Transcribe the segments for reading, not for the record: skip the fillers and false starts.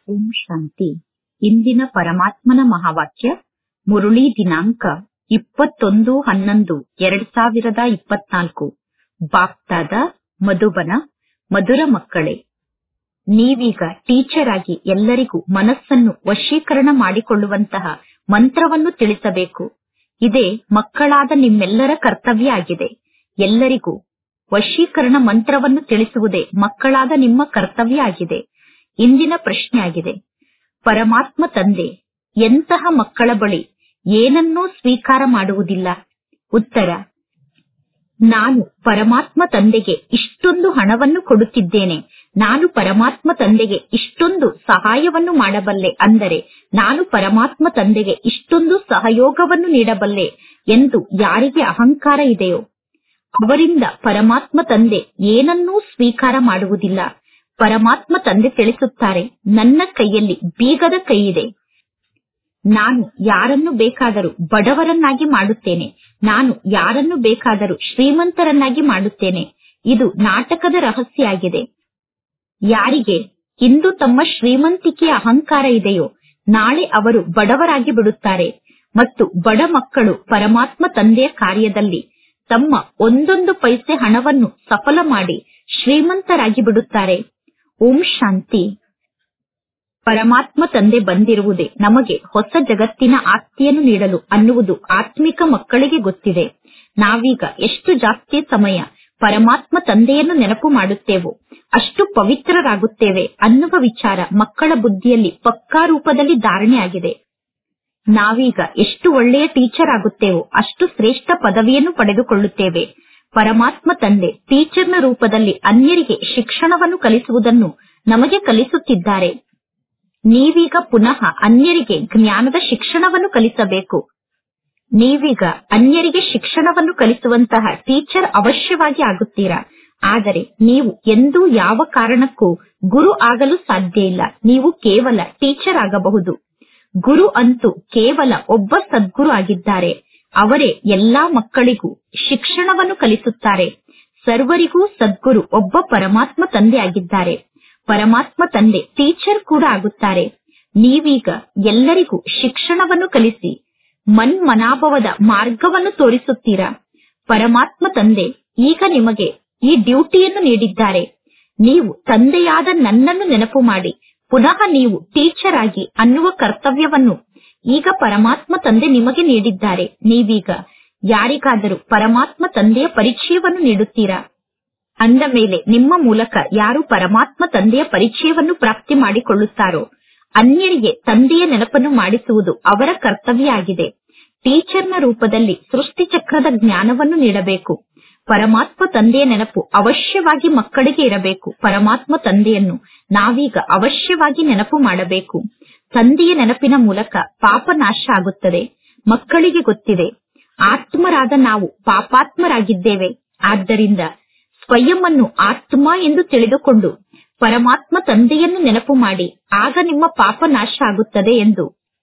ಓಂ ಶಾಂತಿ. ಇಂದಿನ ಪರಮಾತ್ಮನ ಮಹಾವಾಕ್ಯ ಮುರುಳಿ ದಿನಾಂಕ 21/11/2024. ಬಾಪ್ತಾದ ಮಧುಬನ. ಮಧುರ ಮಕ್ಕಳೇ, ನೀವೀಗ ಟೀಚರ್ ಆಗಿ ಎಲ್ಲರಿಗೂ ಮನಸ್ಸನ್ನು ವಶೀಕರಣ ಮಾಡಿಕೊಳ್ಳುವಂತಹ ಮಂತ್ರವನ್ನು ತಿಳಿಸಬೇಕು. ಇದೇ ಮಕ್ಕಳಾದ ನಿಮ್ಮೆಲ್ಲರ ಕರ್ತವ್ಯ ಆಗಿದೆ. ಎಲ್ಲರಿಗೂ ವಶೀಕರಣ ಮಂತ್ರವನ್ನು ತಿಳಿಸುವುದೇ ಮಕ್ಕಳಾದ ನಿಮ್ಮ ಕರ್ತವ್ಯ ಆಗಿದೆ. ಇಂದಿನ ಪ್ರಶ್ನೆ ಆಗಿದೆ, ಪರಮಾತ್ಮ ತಂದೆ ಎಂತಹ ಮಕ್ಕಳ ಬಳಿ ಏನನ್ನೂ ಸ್ವೀಕಾರ ಮಾಡುವುದಿಲ್ಲ? ಉತ್ತರ, ನಾನು ಪರಮಾತ್ಮ ತಂದೆಗೆ ಇಷ್ಟೊಂದು ಹಣವನ್ನು ಕೊಡುತ್ತಿದ್ದೇನೆ, ನಾನು ಪರಮಾತ್ಮ ತಂದೆಗೆ ಇಷ್ಟೊಂದು ಸಹಾಯವನ್ನು ಮಾಡಬಲ್ಲೆ, ಅಂದರೆ ನಾನು ಪರಮಾತ್ಮ ತಂದೆಗೆ ಇಷ್ಟೊಂದು ಸಹಯೋಗವನ್ನು ನೀಡಬಲ್ಲೆ ಎಂದು ಯಾರಿಗೆ ಅಹಂಕಾರ ಇದೆಯೋ ಅವರಿಂದ ಪರಮಾತ್ಮ ತಂದೆ ಏನನ್ನೂ ಸ್ವೀಕಾರ ಮಾಡುವುದಿಲ್ಲ. ಪರಮಾತ್ಮ ತಂದೆ ತಿಳಿಸುತ್ತಾರೆ, ನನ್ನ ಕೈಯಲ್ಲಿ ಬೀಗದ ಕೈ ಇದೆ. ನಾನು ಯಾರನ್ನು ಬೇಕಾದರೂ ಬಡವರನ್ನಾಗಿ ಮಾಡುತ್ತೇನೆ, ನಾನು ಯಾರನ್ನು ಬೇಕಾದರೂ ಶ್ರೀಮಂತರನ್ನಾಗಿ ಮಾಡುತ್ತೇನೆ. ಇದು ನಾಟಕದ ರಹಸ್ಯ ಆಗಿದೆ. ಯಾರಿಗೆ ಇಂದು ತಮ್ಮ ಶ್ರೀಮಂತಿಕೆಯ ಅಹಂಕಾರ ಇದೆಯೋ ನಾಳೆ ಅವರು ಬಡವರಾಗಿ ಬಿಡುತ್ತಾರೆ. ಮತ್ತು ಬಡ ಮಕ್ಕಳು ಪರಮಾತ್ಮ ತಂದೆಯ ಕಾರ್ಯದಲ್ಲಿ ತಮ್ಮ ಒಂದೊಂದು ಪೈಸೆ ಹಣವನ್ನು ಸಫಲ ಮಾಡಿ ಶ್ರೀಮಂತರಾಗಿ ಬಿಡುತ್ತಾರೆ. ಓಂ ಶಾಂತಿ. ಪರಮಾತ್ಮ ತಂದೆ ಬಂದಿರುವುದೇ ನಮಗೆ ಹೊಸ ಜಗತ್ತಿನ ಆಸ್ತಿಯನ್ನು ನೀಡಲು ಅನ್ನುವುದು ಆತ್ಮಿಕ ಮಕ್ಕಳಿಗೆ ಗೊತ್ತಿದೆ. ನಾವೀಗ ಎಷ್ಟು ಜಾಸ್ತಿ ಸಮಯ ಪರಮಾತ್ಮ ತಂದೆಯನ್ನು ನೆನಪು ಮಾಡುತ್ತೇವೋ ಅಷ್ಟು ಪವಿತ್ರರಾಗುತ್ತೇವೆ ಅನ್ನುವ ವಿಚಾರ ಮಕ್ಕಳ ಬುದ್ಧಿಯಲ್ಲಿ ಪಕ್ಕಾ ರೂಪದಲ್ಲಿ ಧಾರಣೆ ಆಗಿದೆ. ನಾವೀಗ ಎಷ್ಟು ಒಳ್ಳೆಯ ಟೀಚರ್ ಆಗುತ್ತೇವೋ ಅಷ್ಟು ಶ್ರೇಷ್ಠ ಪದವಿಯನ್ನು ಪಡೆದುಕೊಳ್ಳುತ್ತೇವೆ. ಪರಮಾತ್ಮ ತಂದೆ ಟೀಚರ್ನ ರೂಪದಲ್ಲಿ ಅನ್ಯರಿಗೆ ಶಿಕ್ಷಣವನ್ನು ಕಲಿಸುವುದನ್ನು ನಮಗೆ ಕಲಿಸುತ್ತಿದ್ದಾರೆ. ನೀವೀಗ ಪುನಃ ಅನ್ಯರಿಗೆ ಜ್ಞಾನದ ಶಿಕ್ಷಣವನ್ನು ಕಲಿಸಬೇಕು. ನೀವೀಗ ಅನ್ಯರಿಗೆ ಶಿಕ್ಷಣವನ್ನು ಕಲಿಸುವಂತಹ ಟೀಚರ್ ಅವಶ್ಯವಾಗಿ ಆಗುತ್ತೀರಾ. ಆದರೆ ನೀವು ಎಂದೂ ಯಾವ ಕಾರಣಕ್ಕೂ ಗುರು ಆಗಲು ಸಾಧ್ಯ ಇಲ್ಲ. ನೀವು ಕೇವಲ ಟೀಚರ್ ಆಗಬಹುದು. ಗುರು ಅಂತೂ ಕೇವಲ ಒಬ್ಬ ಸದ್ಗುರು ಆಗಿದ್ದಾರೆ. ಅವರೇ ಎಲ್ಲಾ ಮಕ್ಕಳಿಗೂ ಶಿಕ್ಷಣವನ್ನು ಕಲಿಸುತ್ತಾರೆ. ಸರ್ವರಿಗೂ ಸದ್ಗುರು ಒಬ್ಬ ಪರಮಾತ್ಮ ತಂದೆ ಆಗಿದ್ದಾರೆ. ಪರಮಾತ್ಮ ತಂದೆ ಟೀಚರ್ ಕೂಡ ಆಗುತ್ತಾರೆ. ನೀವೀಗ ಎಲ್ಲರಿಗೂ ಶಿಕ್ಷಣವನ್ನು ಕಲಿಸಿ ಮನ್ಮನಾಭವದ ಮಾರ್ಗವನ್ನು ತೋರಿಸುತ್ತೀರಾ. ಪರಮಾತ್ಮ ತಂದೆ ಈಗ ನಿಮಗೆ ಈ ಡ್ಯೂಟಿಯನ್ನು ನೀಡಿದ್ದಾರೆ. ನೀವು ತಂದೆಯಾದ ನನ್ನನ್ನು ನೆನಪು ಮಾಡಿ ಪುನಃ ನೀವು ಟೀಚರ್ ಆಗಿ ಅನ್ನುವ ಕರ್ತವ್ಯವನ್ನು ಈಗ ಪರಮಾತ್ಮ ತಂದೆ ನಿಮಗೆ ನೀಡಿದ್ದಾರೆ. ನೀವೀಗ ಯಾರಿಗಾದರೂ ಪರಮಾತ್ಮ ತಂದೆಯ ಪರಿಚಯವನ್ನು ನೀಡುತ್ತೀರಾ. ಅಂದ ಮೇಲೆ ನಿಮ್ಮ ಮೂಲಕ ಯಾರು ಪರಮಾತ್ಮ ತಂದೆಯ ಪರಿಚಯವನ್ನು ಪ್ರಾಪ್ತಿ ಮಾಡಿಕೊಳ್ಳುತ್ತಾರೋ ಅನ್ಯರಿಗೆ ತಂದೆಯ ನೆನಪನ್ನು ಮಾಡಿಸುವುದು ಅವರ ಕರ್ತವ್ಯ ಆಗಿದೆ. ಟೀಚರ್ನ ರೂಪದಲ್ಲಿ ಸೃಷ್ಟಿ ಚಕ್ರದ ಜ್ಞಾನವನ್ನು ನೀಡಬೇಕು. ಪರಮಾತ್ಮ ತಂದೆಯ ನೆನಪು ಅವಶ್ಯವಾಗಿ ಮಕ್ಕಳಿಗೆ ಇರಬೇಕು. ಪರಮಾತ್ಮ ತಂದೆಯನ್ನು ನಾವೀಗ ಅವಶ್ಯವಾಗಿ ನೆನಪು ಮಾಡಬೇಕು. ತಂದೆಯ ನೆನಪಿನ ಮೂಲಕ ಪಾಪ ನಾಶ ಆಗುತ್ತದೆ. ಮಕ್ಕಳಿಗೆ ಗೊತ್ತಿದೆ, ಆತ್ಮರಾದ ನಾವು ಪಾಪಾತ್ಮರಾಗಿದ್ದೇವೆ. ಆದ್ದರಿಂದ ಸ್ವಯಂ ಅನ್ನು ಆತ್ಮ ಎಂದು ತಿಳಿದುಕೊಂಡು ಪರಮಾತ್ಮ ತಂದೆಯನ್ನು ನೆನಪು ಮಾಡಿ, ಆಗ ನಿಮ್ಮ ಪಾಪ ನಾಶ ಆಗುತ್ತದೆ ಎಂದು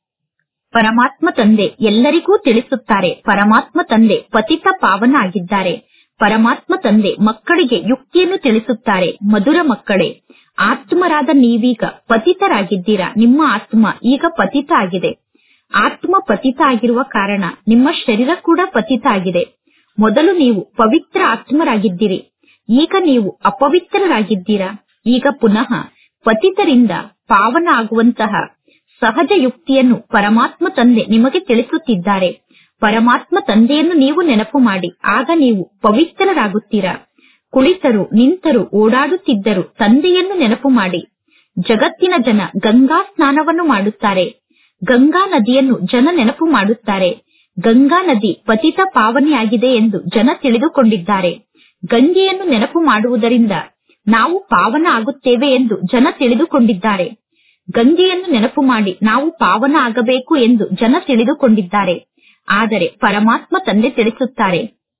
ಪರಮಾತ್ಮ ತಂದೆ ಎಲ್ಲರಿಗೂ ತಿಳಿಸುತ್ತಾರೆ. ಪರಮಾತ್ಮ ತಂದೆ ಪತಿತ ಪಾವನ ಆಗಿದ್ದಾರೆ. ಪರಮಾತ್ಮ ತಂದೆ ಮಕ್ಕಳಿಗೆ ಯುಕ್ತಿಯನ್ನು ತಿಳಿಸುತ್ತಾರೆ. ಮಧುರ ಮಕ್ಕಳೇ, ಆತ್ಮರಾದ ನೀವೀಗ ಪತಿತರಾಗಿದ್ದೀರಾ. ನಿಮ್ಮ ಆತ್ಮ ಈಗ ಪತಿತ ಆಗಿದೆ. ಆತ್ಮ ಪತಿತ ಆಗಿರುವ ಕಾರಣ ನಿಮ್ಮ ಶರೀರ ಕೂಡ ಪತಿತ ಆಗಿದೆ. ಮೊದಲು ನೀವು ಪವಿತ್ರ ಆತ್ಮರಾಗಿದ್ದೀರಿ, ಈಗ ನೀವು ಅಪವಿತ್ರರಾಗಿದ್ದೀರಾ. ಈಗ ಪುನಃ ಪತಿತರಿಂದ ಪಾವನ ಆಗುವಂತಹ ಸಹಜ ಯುಕ್ತಿಯನ್ನು ಪರಮಾತ್ಮ ತಂದೆ ನಿಮಗೆ ತಿಳಿಸುತ್ತಿದ್ದಾರೆ. ಪರಮಾತ್ಮ ತಂದೆಯನ್ನು ನೀವು ನೆನಪು ಮಾಡಿ, ಆಗ ನೀವು ಪವಿತ್ರರಾಗುತ್ತೀರಾ. ಕುಳಿತರು ನಿಂತರು ಓಡಾಡುತ್ತಿದ್ದರು ತಂದೆಯನ್ನು ನೆನಪು ಮಾಡಿ. ಜಗತ್ತಿನ ಜನ ಗಂಗಾ ಸ್ನಾನವನ್ನು ಮಾಡುತ್ತಾರೆ. ಗಂಗಾ ನದಿಯನ್ನು ಜನ ನೆನಪು ಮಾಡುತ್ತಾರೆ. ಗಂಗಾ ನದಿ ಪತಿತ ಪಾವನೆಯಾಗಿದೆ ಎಂದು ಜನ ತಿಳಿದುಕೊಂಡಿದ್ದಾರೆ. ಗಂಗೆಯನ್ನು ನೆನಪು ಮಾಡುವುದರಿಂದ ನಾವು ಪಾವನ ಆಗುತ್ತೇವೆ ಎಂದು ಜನ ತಿಳಿದುಕೊಂಡಿದ್ದಾರೆ. ಗಂಗೆಯನ್ನು ನೆನಪು ಮಾಡಿ ನಾವು ಪಾವನ ಆಗಬೇಕು ಎಂದು ಜನ ತಿಳಿದುಕೊಂಡಿದ್ದಾರೆ. ಆದರೆ ಪರಮಾತ್ಮ ತಂದೆ ತಿಳಿಸುತ್ತಾರೆ,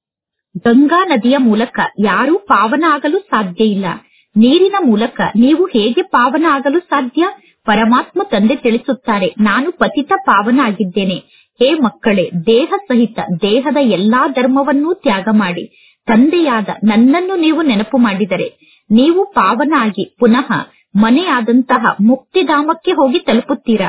ಗಂಗಾ ನದಿಯ ಮೂಲಕ ಯಾರೂ ಪಾವನ ಆಗಲು ಸಾಧ್ಯ ಇಲ್ಲ. ನೀರಿನ ಮೂಲಕ ನೀವು ಹೇಗೆ ಪಾವನ ಆಗಲು ಸಾಧ್ಯ? ಪರಮಾತ್ಮ ತಂದೆ ತಿಳಿಸುತ್ತಾರೆ, ನಾನು ಪತಿತ ಪಾವನ ಆಗಿದ್ದೇನೆ. ಹೇ ಮಕ್ಕಳೇ, ದೇಹ ಸಹಿತ ದೇಹದ ಎಲ್ಲಾ ಧರ್ಮವನ್ನೂ ತ್ಯಾಗ ಮಾಡಿ ತಂದೆಯಾದ ನನ್ನನ್ನು ನೀವು ನೆನಪು ಮಾಡಿದರೆ ನೀವು ಪಾವನ ಆಗಿ ಪುನಃ ಮನೆಯಾದಂತಹ ಮುಕ್ತಿಧಾಮಕ್ಕೆ ಹೋಗಿ ತಲುಪುತ್ತೀರಾ?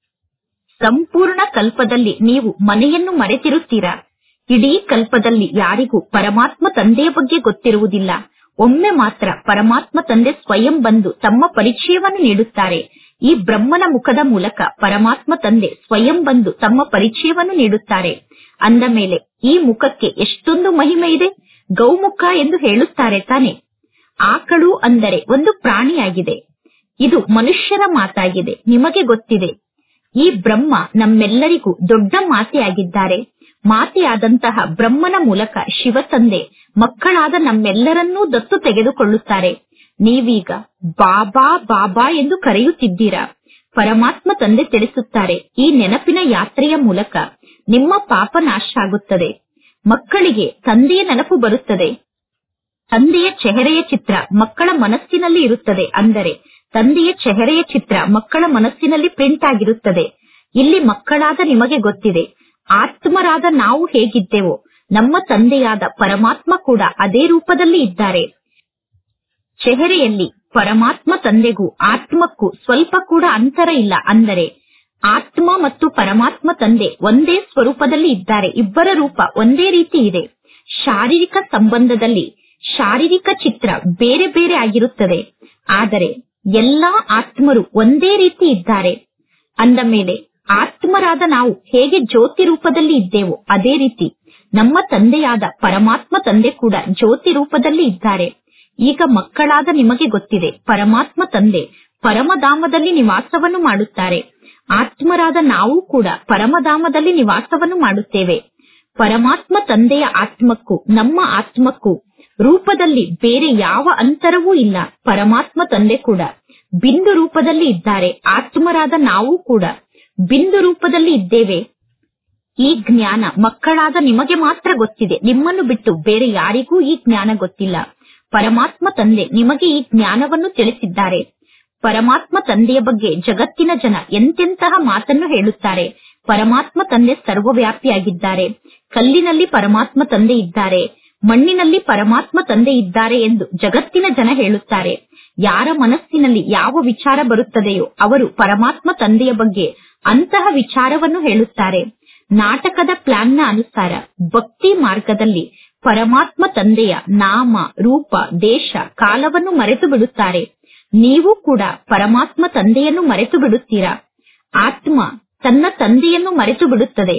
ಸಂಪೂರ್ಣ ಕಲ್ಪದಲ್ಲಿ ನೀವು ಮನೆಯನ್ನು ಮರೆತಿರುತ್ತೀರಾ? ಇಡೀ ಕಲ್ಪದಲ್ಲಿ ಯಾರಿಗೂ ಪರಮಾತ್ಮ ತಂದೆಯ ಬಗ್ಗೆ ಗೊತ್ತಿರುವುದಿಲ್ಲ. ಒಮ್ಮೆ ಮಾತ್ರ ಪರಮಾತ್ಮ ತಂದೆ ಸ್ವಯಂ ಬಂದು ತಮ್ಮ ಪರಿಚಯವನ್ನು ನೀಡುತ್ತಾರೆ. ಈ ಬ್ರಹ್ಮನ ಮುಖದ ಮೂಲಕ ಪರಮಾತ್ಮ ತಂದೆ ಸ್ವಯಂ ಬಂದು ತಮ್ಮ ಪರಿಚಯವನ್ನು ನೀಡುತ್ತಾರೆ. ಅಂದ ಮೇಲೆ ಈ ಮುಖಕ್ಕೆ ಎಷ್ಟೊಂದು ಮಹಿಮೆ ಇದೆ. ಗೌಮುಖ ಎಂದು ಹೇಳುತ್ತಾರೆ ತಾನೆ. ಆಕಳು ಅಂದರೆ ಒಂದು ಪ್ರಾಣಿಯಾಗಿದೆ. ಇದು ಮನುಷ್ಯರ ಮಾತಾಗಿದೆ. ನಿಮಗೆ ಗೊತ್ತಿದೆ, ಈ ಬ್ರಹ್ಮ ನಮ್ಮೆಲ್ಲರಿಗೂ ದೊಡ್ಡ ಮಾತೆಯಾಗಿದ್ದಾರೆ. ಮಾತೆಯಾದಂತಹ ಬ್ರಹ್ಮನ ಮೂಲಕ ಶಿವ ತಂದೆ ಮಕ್ಕಳಾದ ನಮ್ಮೆಲ್ಲರನ್ನೂ ದತ್ತು ತೆಗೆದುಕೊಳ್ಳುತ್ತಾರೆ. ನೀವೀಗ ಬಾಬಾ ಬಾಬಾ ಎಂದು ಕರೆಯುತ್ತಿದ್ದೀರಾ. ಪರಮಾತ್ಮ ತಂದೆ ತಿಳಿಸುತ್ತಾರೆ, ಈ ನೆನಪಿನ ಯಾತ್ರೆಯ ಮೂಲಕ ನಿಮ್ಮ ಪಾಪ ನಾಶ ಆಗುತ್ತದೆ. ಮಕ್ಕಳಿಗೆ ತಂದೆಯ ನೆನಪು ಬರುತ್ತದೆ. ತಂದೆಯ ಚೆಹರೆಯ ಚಿತ್ರ ಮಕ್ಕಳ ಮನಸ್ಸಿನಲ್ಲಿ ಇರುತ್ತದೆ. ಅಂದರೆ ತಂದೆಯ ಚೆಹರೆಯ ಚಿತ್ರ ಮಕ್ಕಳ ಮನಸ್ಸಿನಲ್ಲಿ ಪ್ರಿಂಟ್ ಆಗಿರುತ್ತದೆ. ಇಲ್ಲಿ ಮಕ್ಕಳಾದ ನಿಮಗೆ ಗೊತ್ತಿದೆ, ಆತ್ಮರಾದ ನಾವು ಹೇಗಿದ್ದೆವೋ ನಮ್ಮ ತಂದೆಯಾದ ಪರಮಾತ್ಮ ಕೂಡ ಅದೇ ರೂಪದಲ್ಲಿ ಇದ್ದಾರೆ. ಚೆಹರೆಯಲ್ಲಿ ಪರಮಾತ್ಮ ತಂದೆಗೂ ಆತ್ಮಕ್ಕೂ ಸ್ವಲ್ಪ ಕೂಡ ಅಂತರ ಇಲ್ಲ. ಅಂದರೆ ಆತ್ಮ ಮತ್ತು ಪರಮಾತ್ಮ ತಂದೆ ಒಂದೇ ಸ್ವರೂಪದಲ್ಲಿ ಇದ್ದಾರೆ. ಇಬ್ಬರ ರೂಪ ಒಂದೇ ರೀತಿ ಇದೆ. ಶಾರೀರಿಕ ಸಂಬಂಧದಲ್ಲಿ ಶಾರೀರಿಕ ಚಿತ್ರ ಬೇರೆ ಬೇರೆ ಆಗಿರುತ್ತದೆ. ಆದರೆ ಎಲ್ಲಾ ಆತ್ಮರು ಒಂದೇ ರೀತಿ ಇದ್ದಾರೆ. ಅಂದ ಮೇಲೆ ಆತ್ಮರಾದ ನಾವು ಹೇಗೆ ಜ್ಯೋತಿ ರೂಪದಲ್ಲಿ ಇದ್ದೇವೋ ಅದೇ ರೀತಿ ನಮ್ಮ ತಂದೆಯಾದ ಪರಮಾತ್ಮ ತಂದೆ ಕೂಡ ಜ್ಯೋತಿ ರೂಪದಲ್ಲಿ ಇದ್ದಾರೆ. ಈಗ ಮಕ್ಕಳಾದ ನಿಮಗೆ ಗೊತ್ತಿದೆ, ಪರಮಾತ್ಮ ತಂದೆ ಪರಮಧಾಮದಲ್ಲಿ ನಿವಾಸವನ್ನು ಮಾಡುತ್ತಾರೆ. ಆತ್ಮರಾದ ನಾವು ಕೂಡ ಪರಮಧಾಮದಲ್ಲಿ ನಿವಾಸವನ್ನು ಮಾಡುತ್ತೇವೆ. ಪರಮಾತ್ಮ ತಂದೆಯ ಆತ್ಮಕ್ಕೂ ನಮ್ಮ ಆತ್ಮಕ್ಕೂ ರೂಪದಲ್ಲಿ ಬೇರೆ ಯಾವ ಅಂತರವೂ ಇಲ್ಲ. ಪರಮಾತ್ಮ ತಂದೆ ಕೂಡ ಬಿಂದು ರೂಪದಲ್ಲಿ ಇದ್ದಾರೆ. ಆತ್ಮರಾದ ನಾವು ಕೂಡ ಬಿಂದು ರೂಪದಲ್ಲಿ ಇದ್ದೇವೆ. ಈ ಜ್ಞಾನ ಮಕ್ಕಳಾದ ನಿಮಗೆ ಮಾತ್ರ ಗೊತ್ತಿದೆ. ನಿಮ್ಮನ್ನು ಬಿಟ್ಟು ಬೇರೆ ಯಾರಿಗೂ ಈ ಜ್ಞಾನ ಗೊತ್ತಿಲ್ಲ. ಪರಮಾತ್ಮ ತಂದೆ ನಿಮಗೆ ಈ ಜ್ಞಾನವನ್ನು ತಿಳಿಸಿದ್ದಾರೆ. ಪರಮಾತ್ಮ ತಂದೆಯ ಬಗ್ಗೆ ಜಗತ್ತಿನ ಜನ ಎಂತೆಂತಹ ಮಾತನ್ನು ಹೇಳುತ್ತಾರೆ. ಪರಮಾತ್ಮ ತಂದೆ ಸರ್ವವ್ಯಾಪಿಯಾಗಿದ್ದಾರೆ, ಕಲ್ಲಿನಲ್ಲಿ ಪರಮಾತ್ಮ ತಂದೆ ಇದ್ದಾರೆ, ಮಣ್ಣಿನಲ್ಲಿ ಪರಮಾತ್ಮ ತಂದೆ ಇದ್ದಾರೆ ಎಂದು ಜಗತ್ತಿನ ಜನ ಹೇಳುತ್ತಾರೆ. ಯಾರ ಮನಸ್ಸಿನಲ್ಲಿ ಯಾವ ವಿಚಾರ ಬರುತ್ತದೆಯೋ ಅವರು ಪರಮಾತ್ಮ ತಂದೆಯ ಬಗ್ಗೆ ಅಂತಹ ವಿಚಾರವನ್ನು ಹೇಳುತ್ತಾರೆ. ನಾಟಕದ ಪ್ಲಾನ್ನ ಅನುಸಾರ ಭಕ್ತಿ ಮಾರ್ಗದಲ್ಲಿ ಪರಮಾತ್ಮ ತಂದೆಯ ನಾಮ, ರೂಪ, ದೇಶ, ಕಾಲವನ್ನು ಮರೆತು ಬಿಡುತ್ತಾರೆ. ನೀವು ಕೂಡ ಪರಮಾತ್ಮ ತಂದೆಯನ್ನು ಮರೆತು ಬಿಡುತ್ತೀರಾ. ಆತ್ಮ ತನ್ನ ತಂದೆಯನ್ನು ಮರೆತು ಬಿಡುತ್ತದೆ.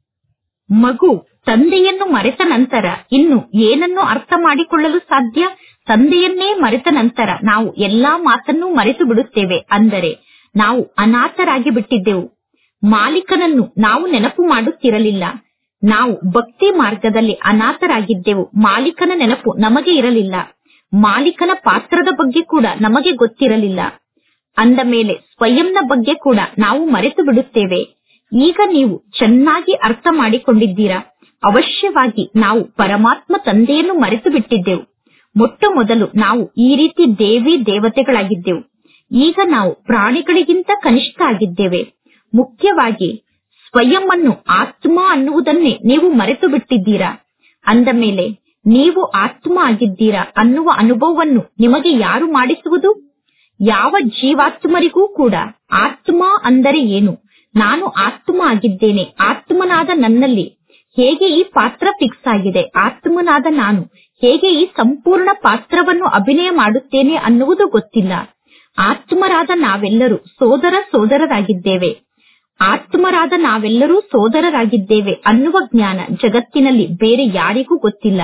ಮಗು ತಂದೆಯನ್ನು ಮರೆತ ನಂತರ ಇನ್ನು ಏನನ್ನು ಅರ್ಥ ಮಾಡಿಕೊಳ್ಳಲು ಸಾಧ್ಯ? ತಂದೆಯನ್ನೇ ಮರೆತ ನಂತರ ನಾವು ಎಲ್ಲಾ ಮಾತನ್ನು ಮರೆತು ಬಿಡುತ್ತೇವೆ. ಅಂದರೆ ನಾವು ಅನಾಥರಾಗಿ ಬಿಟ್ಟಿದ್ದೆವು. ಮಾಲೀಕನನ್ನು ನಾವು ನೆನಪು ಮಾಡುತ್ತಿರಲಿಲ್ಲ. ನಾವು ಭಕ್ತಿ ಮಾರ್ಗದಲ್ಲಿ ಅನಾಥರಾಗಿದ್ದೆವು. ಮಾಲೀಕನ ನೆನಪು ನಮಗೆ ಇರಲಿಲ್ಲ. ಮಾಲೀಕನ ಪಾತ್ರದ ಬಗ್ಗೆ ಕೂಡ ನಮಗೆ ಗೊತ್ತಿರಲಿಲ್ಲ. ಅಂದ ಮೇಲೆ ಸ್ವಯಂನ ಬಗ್ಗೆ ಕೂಡ ನಾವು ಮರೆತು ಬಿಡುತ್ತೇವೆ. ಈಗ ನೀವು ಚೆನ್ನಾಗಿ ಅರ್ಥ ಮಾಡಿಕೊಂಡಿದ್ದೀರಾ. ಅವಶ್ಯವಾಗಿ ನಾವು ಪರಮಾತ್ಮ ತಂದೆಯನ್ನು ಮರೆತು ಬಿಟ್ಟಿದ್ದೆವು. ಮೊಟ್ಟ ಮೊದಲು ನಾವು ಈ ರೀತಿ ದೇವಿ ದೇವತೆಗಳಾಗಿದ್ದೆವು. ಈಗ ನಾವು ಪ್ರಾಣಿಗಳಿಗಿಂತ ಕನಿಷ್ಠ ಆಗಿದ್ದೇವೆ. ಮುಖ್ಯವಾಗಿ ಸ್ವಯಂ ಅನ್ನು ಆತ್ಮ ಅನ್ನುವುದನ್ನೇ ನೀವು ಮರೆತು ಬಿಟ್ಟಿದ್ದೀರಾ. ಅಂದ ಮೇಲೆ ನೀವು ಆತ್ಮ ಆಗಿದ್ದೀರಾ ಅನ್ನುವ ಅನುಭವವನ್ನು ನಿಮಗೆ ಯಾರು ಮಾಡಿಸುವುದು? ಯಾವ ಜೀವಾತ್ಮರಿಗೂ ಕೂಡ ಆತ್ಮ ಅಂದರೆ ಏನು, ನಾನು ಆತ್ಮ ಆಗಿದ್ದೇನೆ, ಆತ್ಮನಾದ ನನ್ನಲ್ಲಿ ಹೇಗೆ ಈ ಪಾತ್ರ ಫಿಕ್ಸ್ ಆಗಿದೆ, ಆತ್ಮನಾದ ನಾನು ಹೇಗೆ ಈ ಸಂಪೂರ್ಣ ಪಾತ್ರವನ್ನು ಅಭಿನಯ ಮಾಡುತ್ತೇನೆ ಅನ್ನುವುದು ಗೊತ್ತಿಲ್ಲ. ಆತ್ಮರಾದ ನಾವೆಲ್ಲರೂ ಸೋದರರಾಗಿದ್ದೇವೆ. ಆತ್ಮರಾದ ನಾವೆಲ್ಲರೂ ಸೋದರರಾಗಿದ್ದೇವೆ ಅನ್ನುವ ಜ್ಞಾನ ಜಗತ್ತಿನಲ್ಲಿ ಬೇರೆ ಯಾರಿಗೂ ಗೊತ್ತಿಲ್ಲ.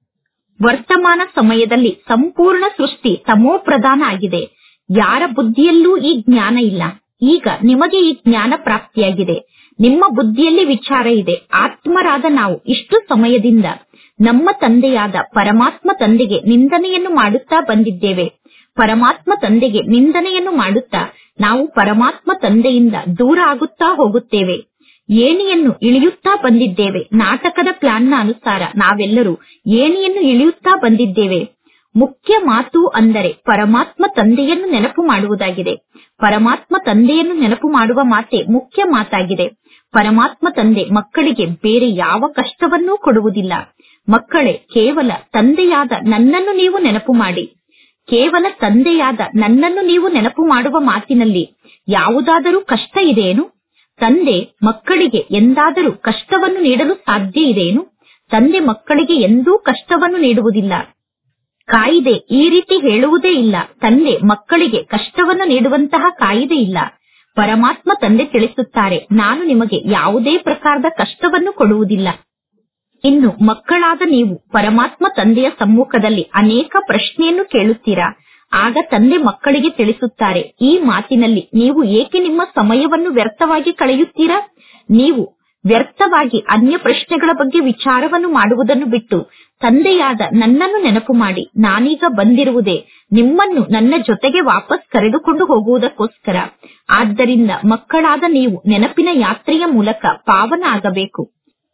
ವರ್ತಮಾನ ಸಮಯದಲ್ಲಿ ಸಂಪೂರ್ಣ ಸೃಷ್ಟಿ ತಮೋ ಪ್ರಧಾನ ಆಗಿದೆ. ಯಾರ ಬುದ್ಧಿಯಲ್ಲೂ ಈ ಜ್ಞಾನ ಇಲ್ಲ. ಈಗ ನಿಮಗೆ ಈ ಜ್ಞಾನ ಪ್ರಾಪ್ತಿಯಾಗಿದೆ. ನಿಮ್ಮ ಬುದ್ಧಿಯಲ್ಲಿ ವಿಚಾರ ಇದೆ. ಆತ್ಮರಾದ ನಾವು ಇಷ್ಟು ಸಮಯದಿಂದ ನಮ್ಮ ತಂದೆಯಾದ ಪರಮಾತ್ಮ ತಂದೆಗೆ ನಿಂದನೆಯನ್ನು ಮಾಡುತ್ತಾ ಬಂದಿದ್ದೇವೆ. ಪರಮಾತ್ಮ ತಂದೆಗೆ ನಿಂದನೆಯನ್ನು ಮಾಡುತ್ತಾ ನಾವು ಪರಮಾತ್ಮ ತಂದೆಯಿಂದ ದೂರ ಆಗುತ್ತಾ ಹೋಗುತ್ತೇವೆ. ಏಣಿಯನ್ನು ಇಳಿಯುತ್ತಾ ಬಂದಿದ್ದೇವೆ. ನಾಟಕದ ಪ್ಲಾನ್ನ ಅನುಸಾರ ನಾವೆಲ್ಲರೂ ಏಣಿಯನ್ನು ಇಳಿಯುತ್ತಾ ಬಂದಿದ್ದೇವೆ. ಮುಖ್ಯ ಮಾತು ಅಂದರೆ ಪರಮಾತ್ಮ ತಂದೆಯನ್ನು ನೆನಪು ಮಾಡುವುದಾಗಿದೆ. ಪರಮಾತ್ಮ ತಂದೆಯನ್ನು ನೆನಪು ಮಾಡುವ ಮಾತೆ ಮುಖ್ಯ ಮಾತಾಗಿದೆ. ಪರಮಾತ್ಮ ತಂದೆ ಮಕ್ಕಳಿಗೆ ಬೇರೆ ಯಾವ ಕಷ್ಟವನ್ನೂ ಕೊಡುವುದಿಲ್ಲ. ಮಕ್ಕಳೇ, ಕೇವಲ ತಂದೆಯಾದ ನನ್ನನ್ನು ನೀವು ನೆನಪು ಮಾಡಿ. ಕೇವಲ ತಂದೆಯಾದ ನನ್ನನ್ನು ನೀವು ನೆನಪು ಮಾಡುವ ಮಾತಿನಲ್ಲಿ ಯಾವುದಾದರೂ ಕಷ್ಟ ಇದೆಯೇನು? ತಂದೆ ಮಕ್ಕಳಿಗೆ ಎಂದಾದರೂ ಕಷ್ಟವನ್ನು ನೀಡಲು ಸಾಧ್ಯ ಇದೆಯೇನು? ತಂದೆ ಮಕ್ಕಳಿಗೆ ಎಂದೂ ಕಷ್ಟವನ್ನು ನೀಡುವುದಿಲ್ಲ. ಕಾಯಿದೆ ಈ ರೀತಿ ಹೇಳುವುದೇ ಇಲ್ಲ. ತಂದೆ ಮಕ್ಕಳಿಗೆ ಕಷ್ಟವನ್ನು ನೀಡುವಂತಹ ಕಾಯಿದೆ ಇಲ್ಲ. ಪರಮಾತ್ಮ ತಂದೆ ತಿಳಿಸುತ್ತಾರೆ, ನಾನು ನಿಮಗೆ ಯಾವುದೇ ಪ್ರಕಾರದ ಕಷ್ಟವನ್ನು ಕೊಡುವುದಿಲ್ಲ. ಇನ್ನು ಮಕ್ಕಳಾದ ನೀವು ಪರಮಾತ್ಮ ತಂದೆಯ ಸಮ್ಮುಖದಲ್ಲಿ ಅನೇಕ ಪ್ರಶ್ನೆಯನ್ನು ಕೇಳುತ್ತೀರಾ. ಆಗ ತಂದೆ ಮಕ್ಕಳಿಗೆ ತಿಳಿಸುತ್ತಾರೆ, ಈ ಮಾತಿನಲ್ಲಿ ನೀವು ಏಕೆ ನಿಮ್ಮ ಸಮಯವನ್ನು ವ್ಯರ್ಥವಾಗಿ ಕಳೆಯುತ್ತೀರಾ? ನೀವು ವ್ಯರ್ಥವಾಗಿ ಅನ್ಯ ಪ್ರಶ್ನೆಗಳ ಬಗ್ಗೆ ವಿಚಾರವನ್ನು ಮಾಡುವುದನ್ನು ಬಿಟ್ಟು ತಂದೆಯಾದ ನನ್ನನ್ನು ನೆನಪು ಮಾಡಿ. ನಾನೀಗ ಬಂದಿರುವುದೇ ನಿಮ್ಮನ್ನು ನನ್ನ ಜೊತೆಗೆ ವಾಪಸ್ ಕರೆದುಕೊಂಡು ಹೋಗುವುದಕ್ಕೋಸ್ಕರ. ಆದ್ದರಿಂದ ಮಕ್ಕಳಾದ ನೀವು ನೆನಪಿನ ಯಾತ್ರೆಯ ಮೂಲಕ ಪಾವನ ಆಗಬೇಕು.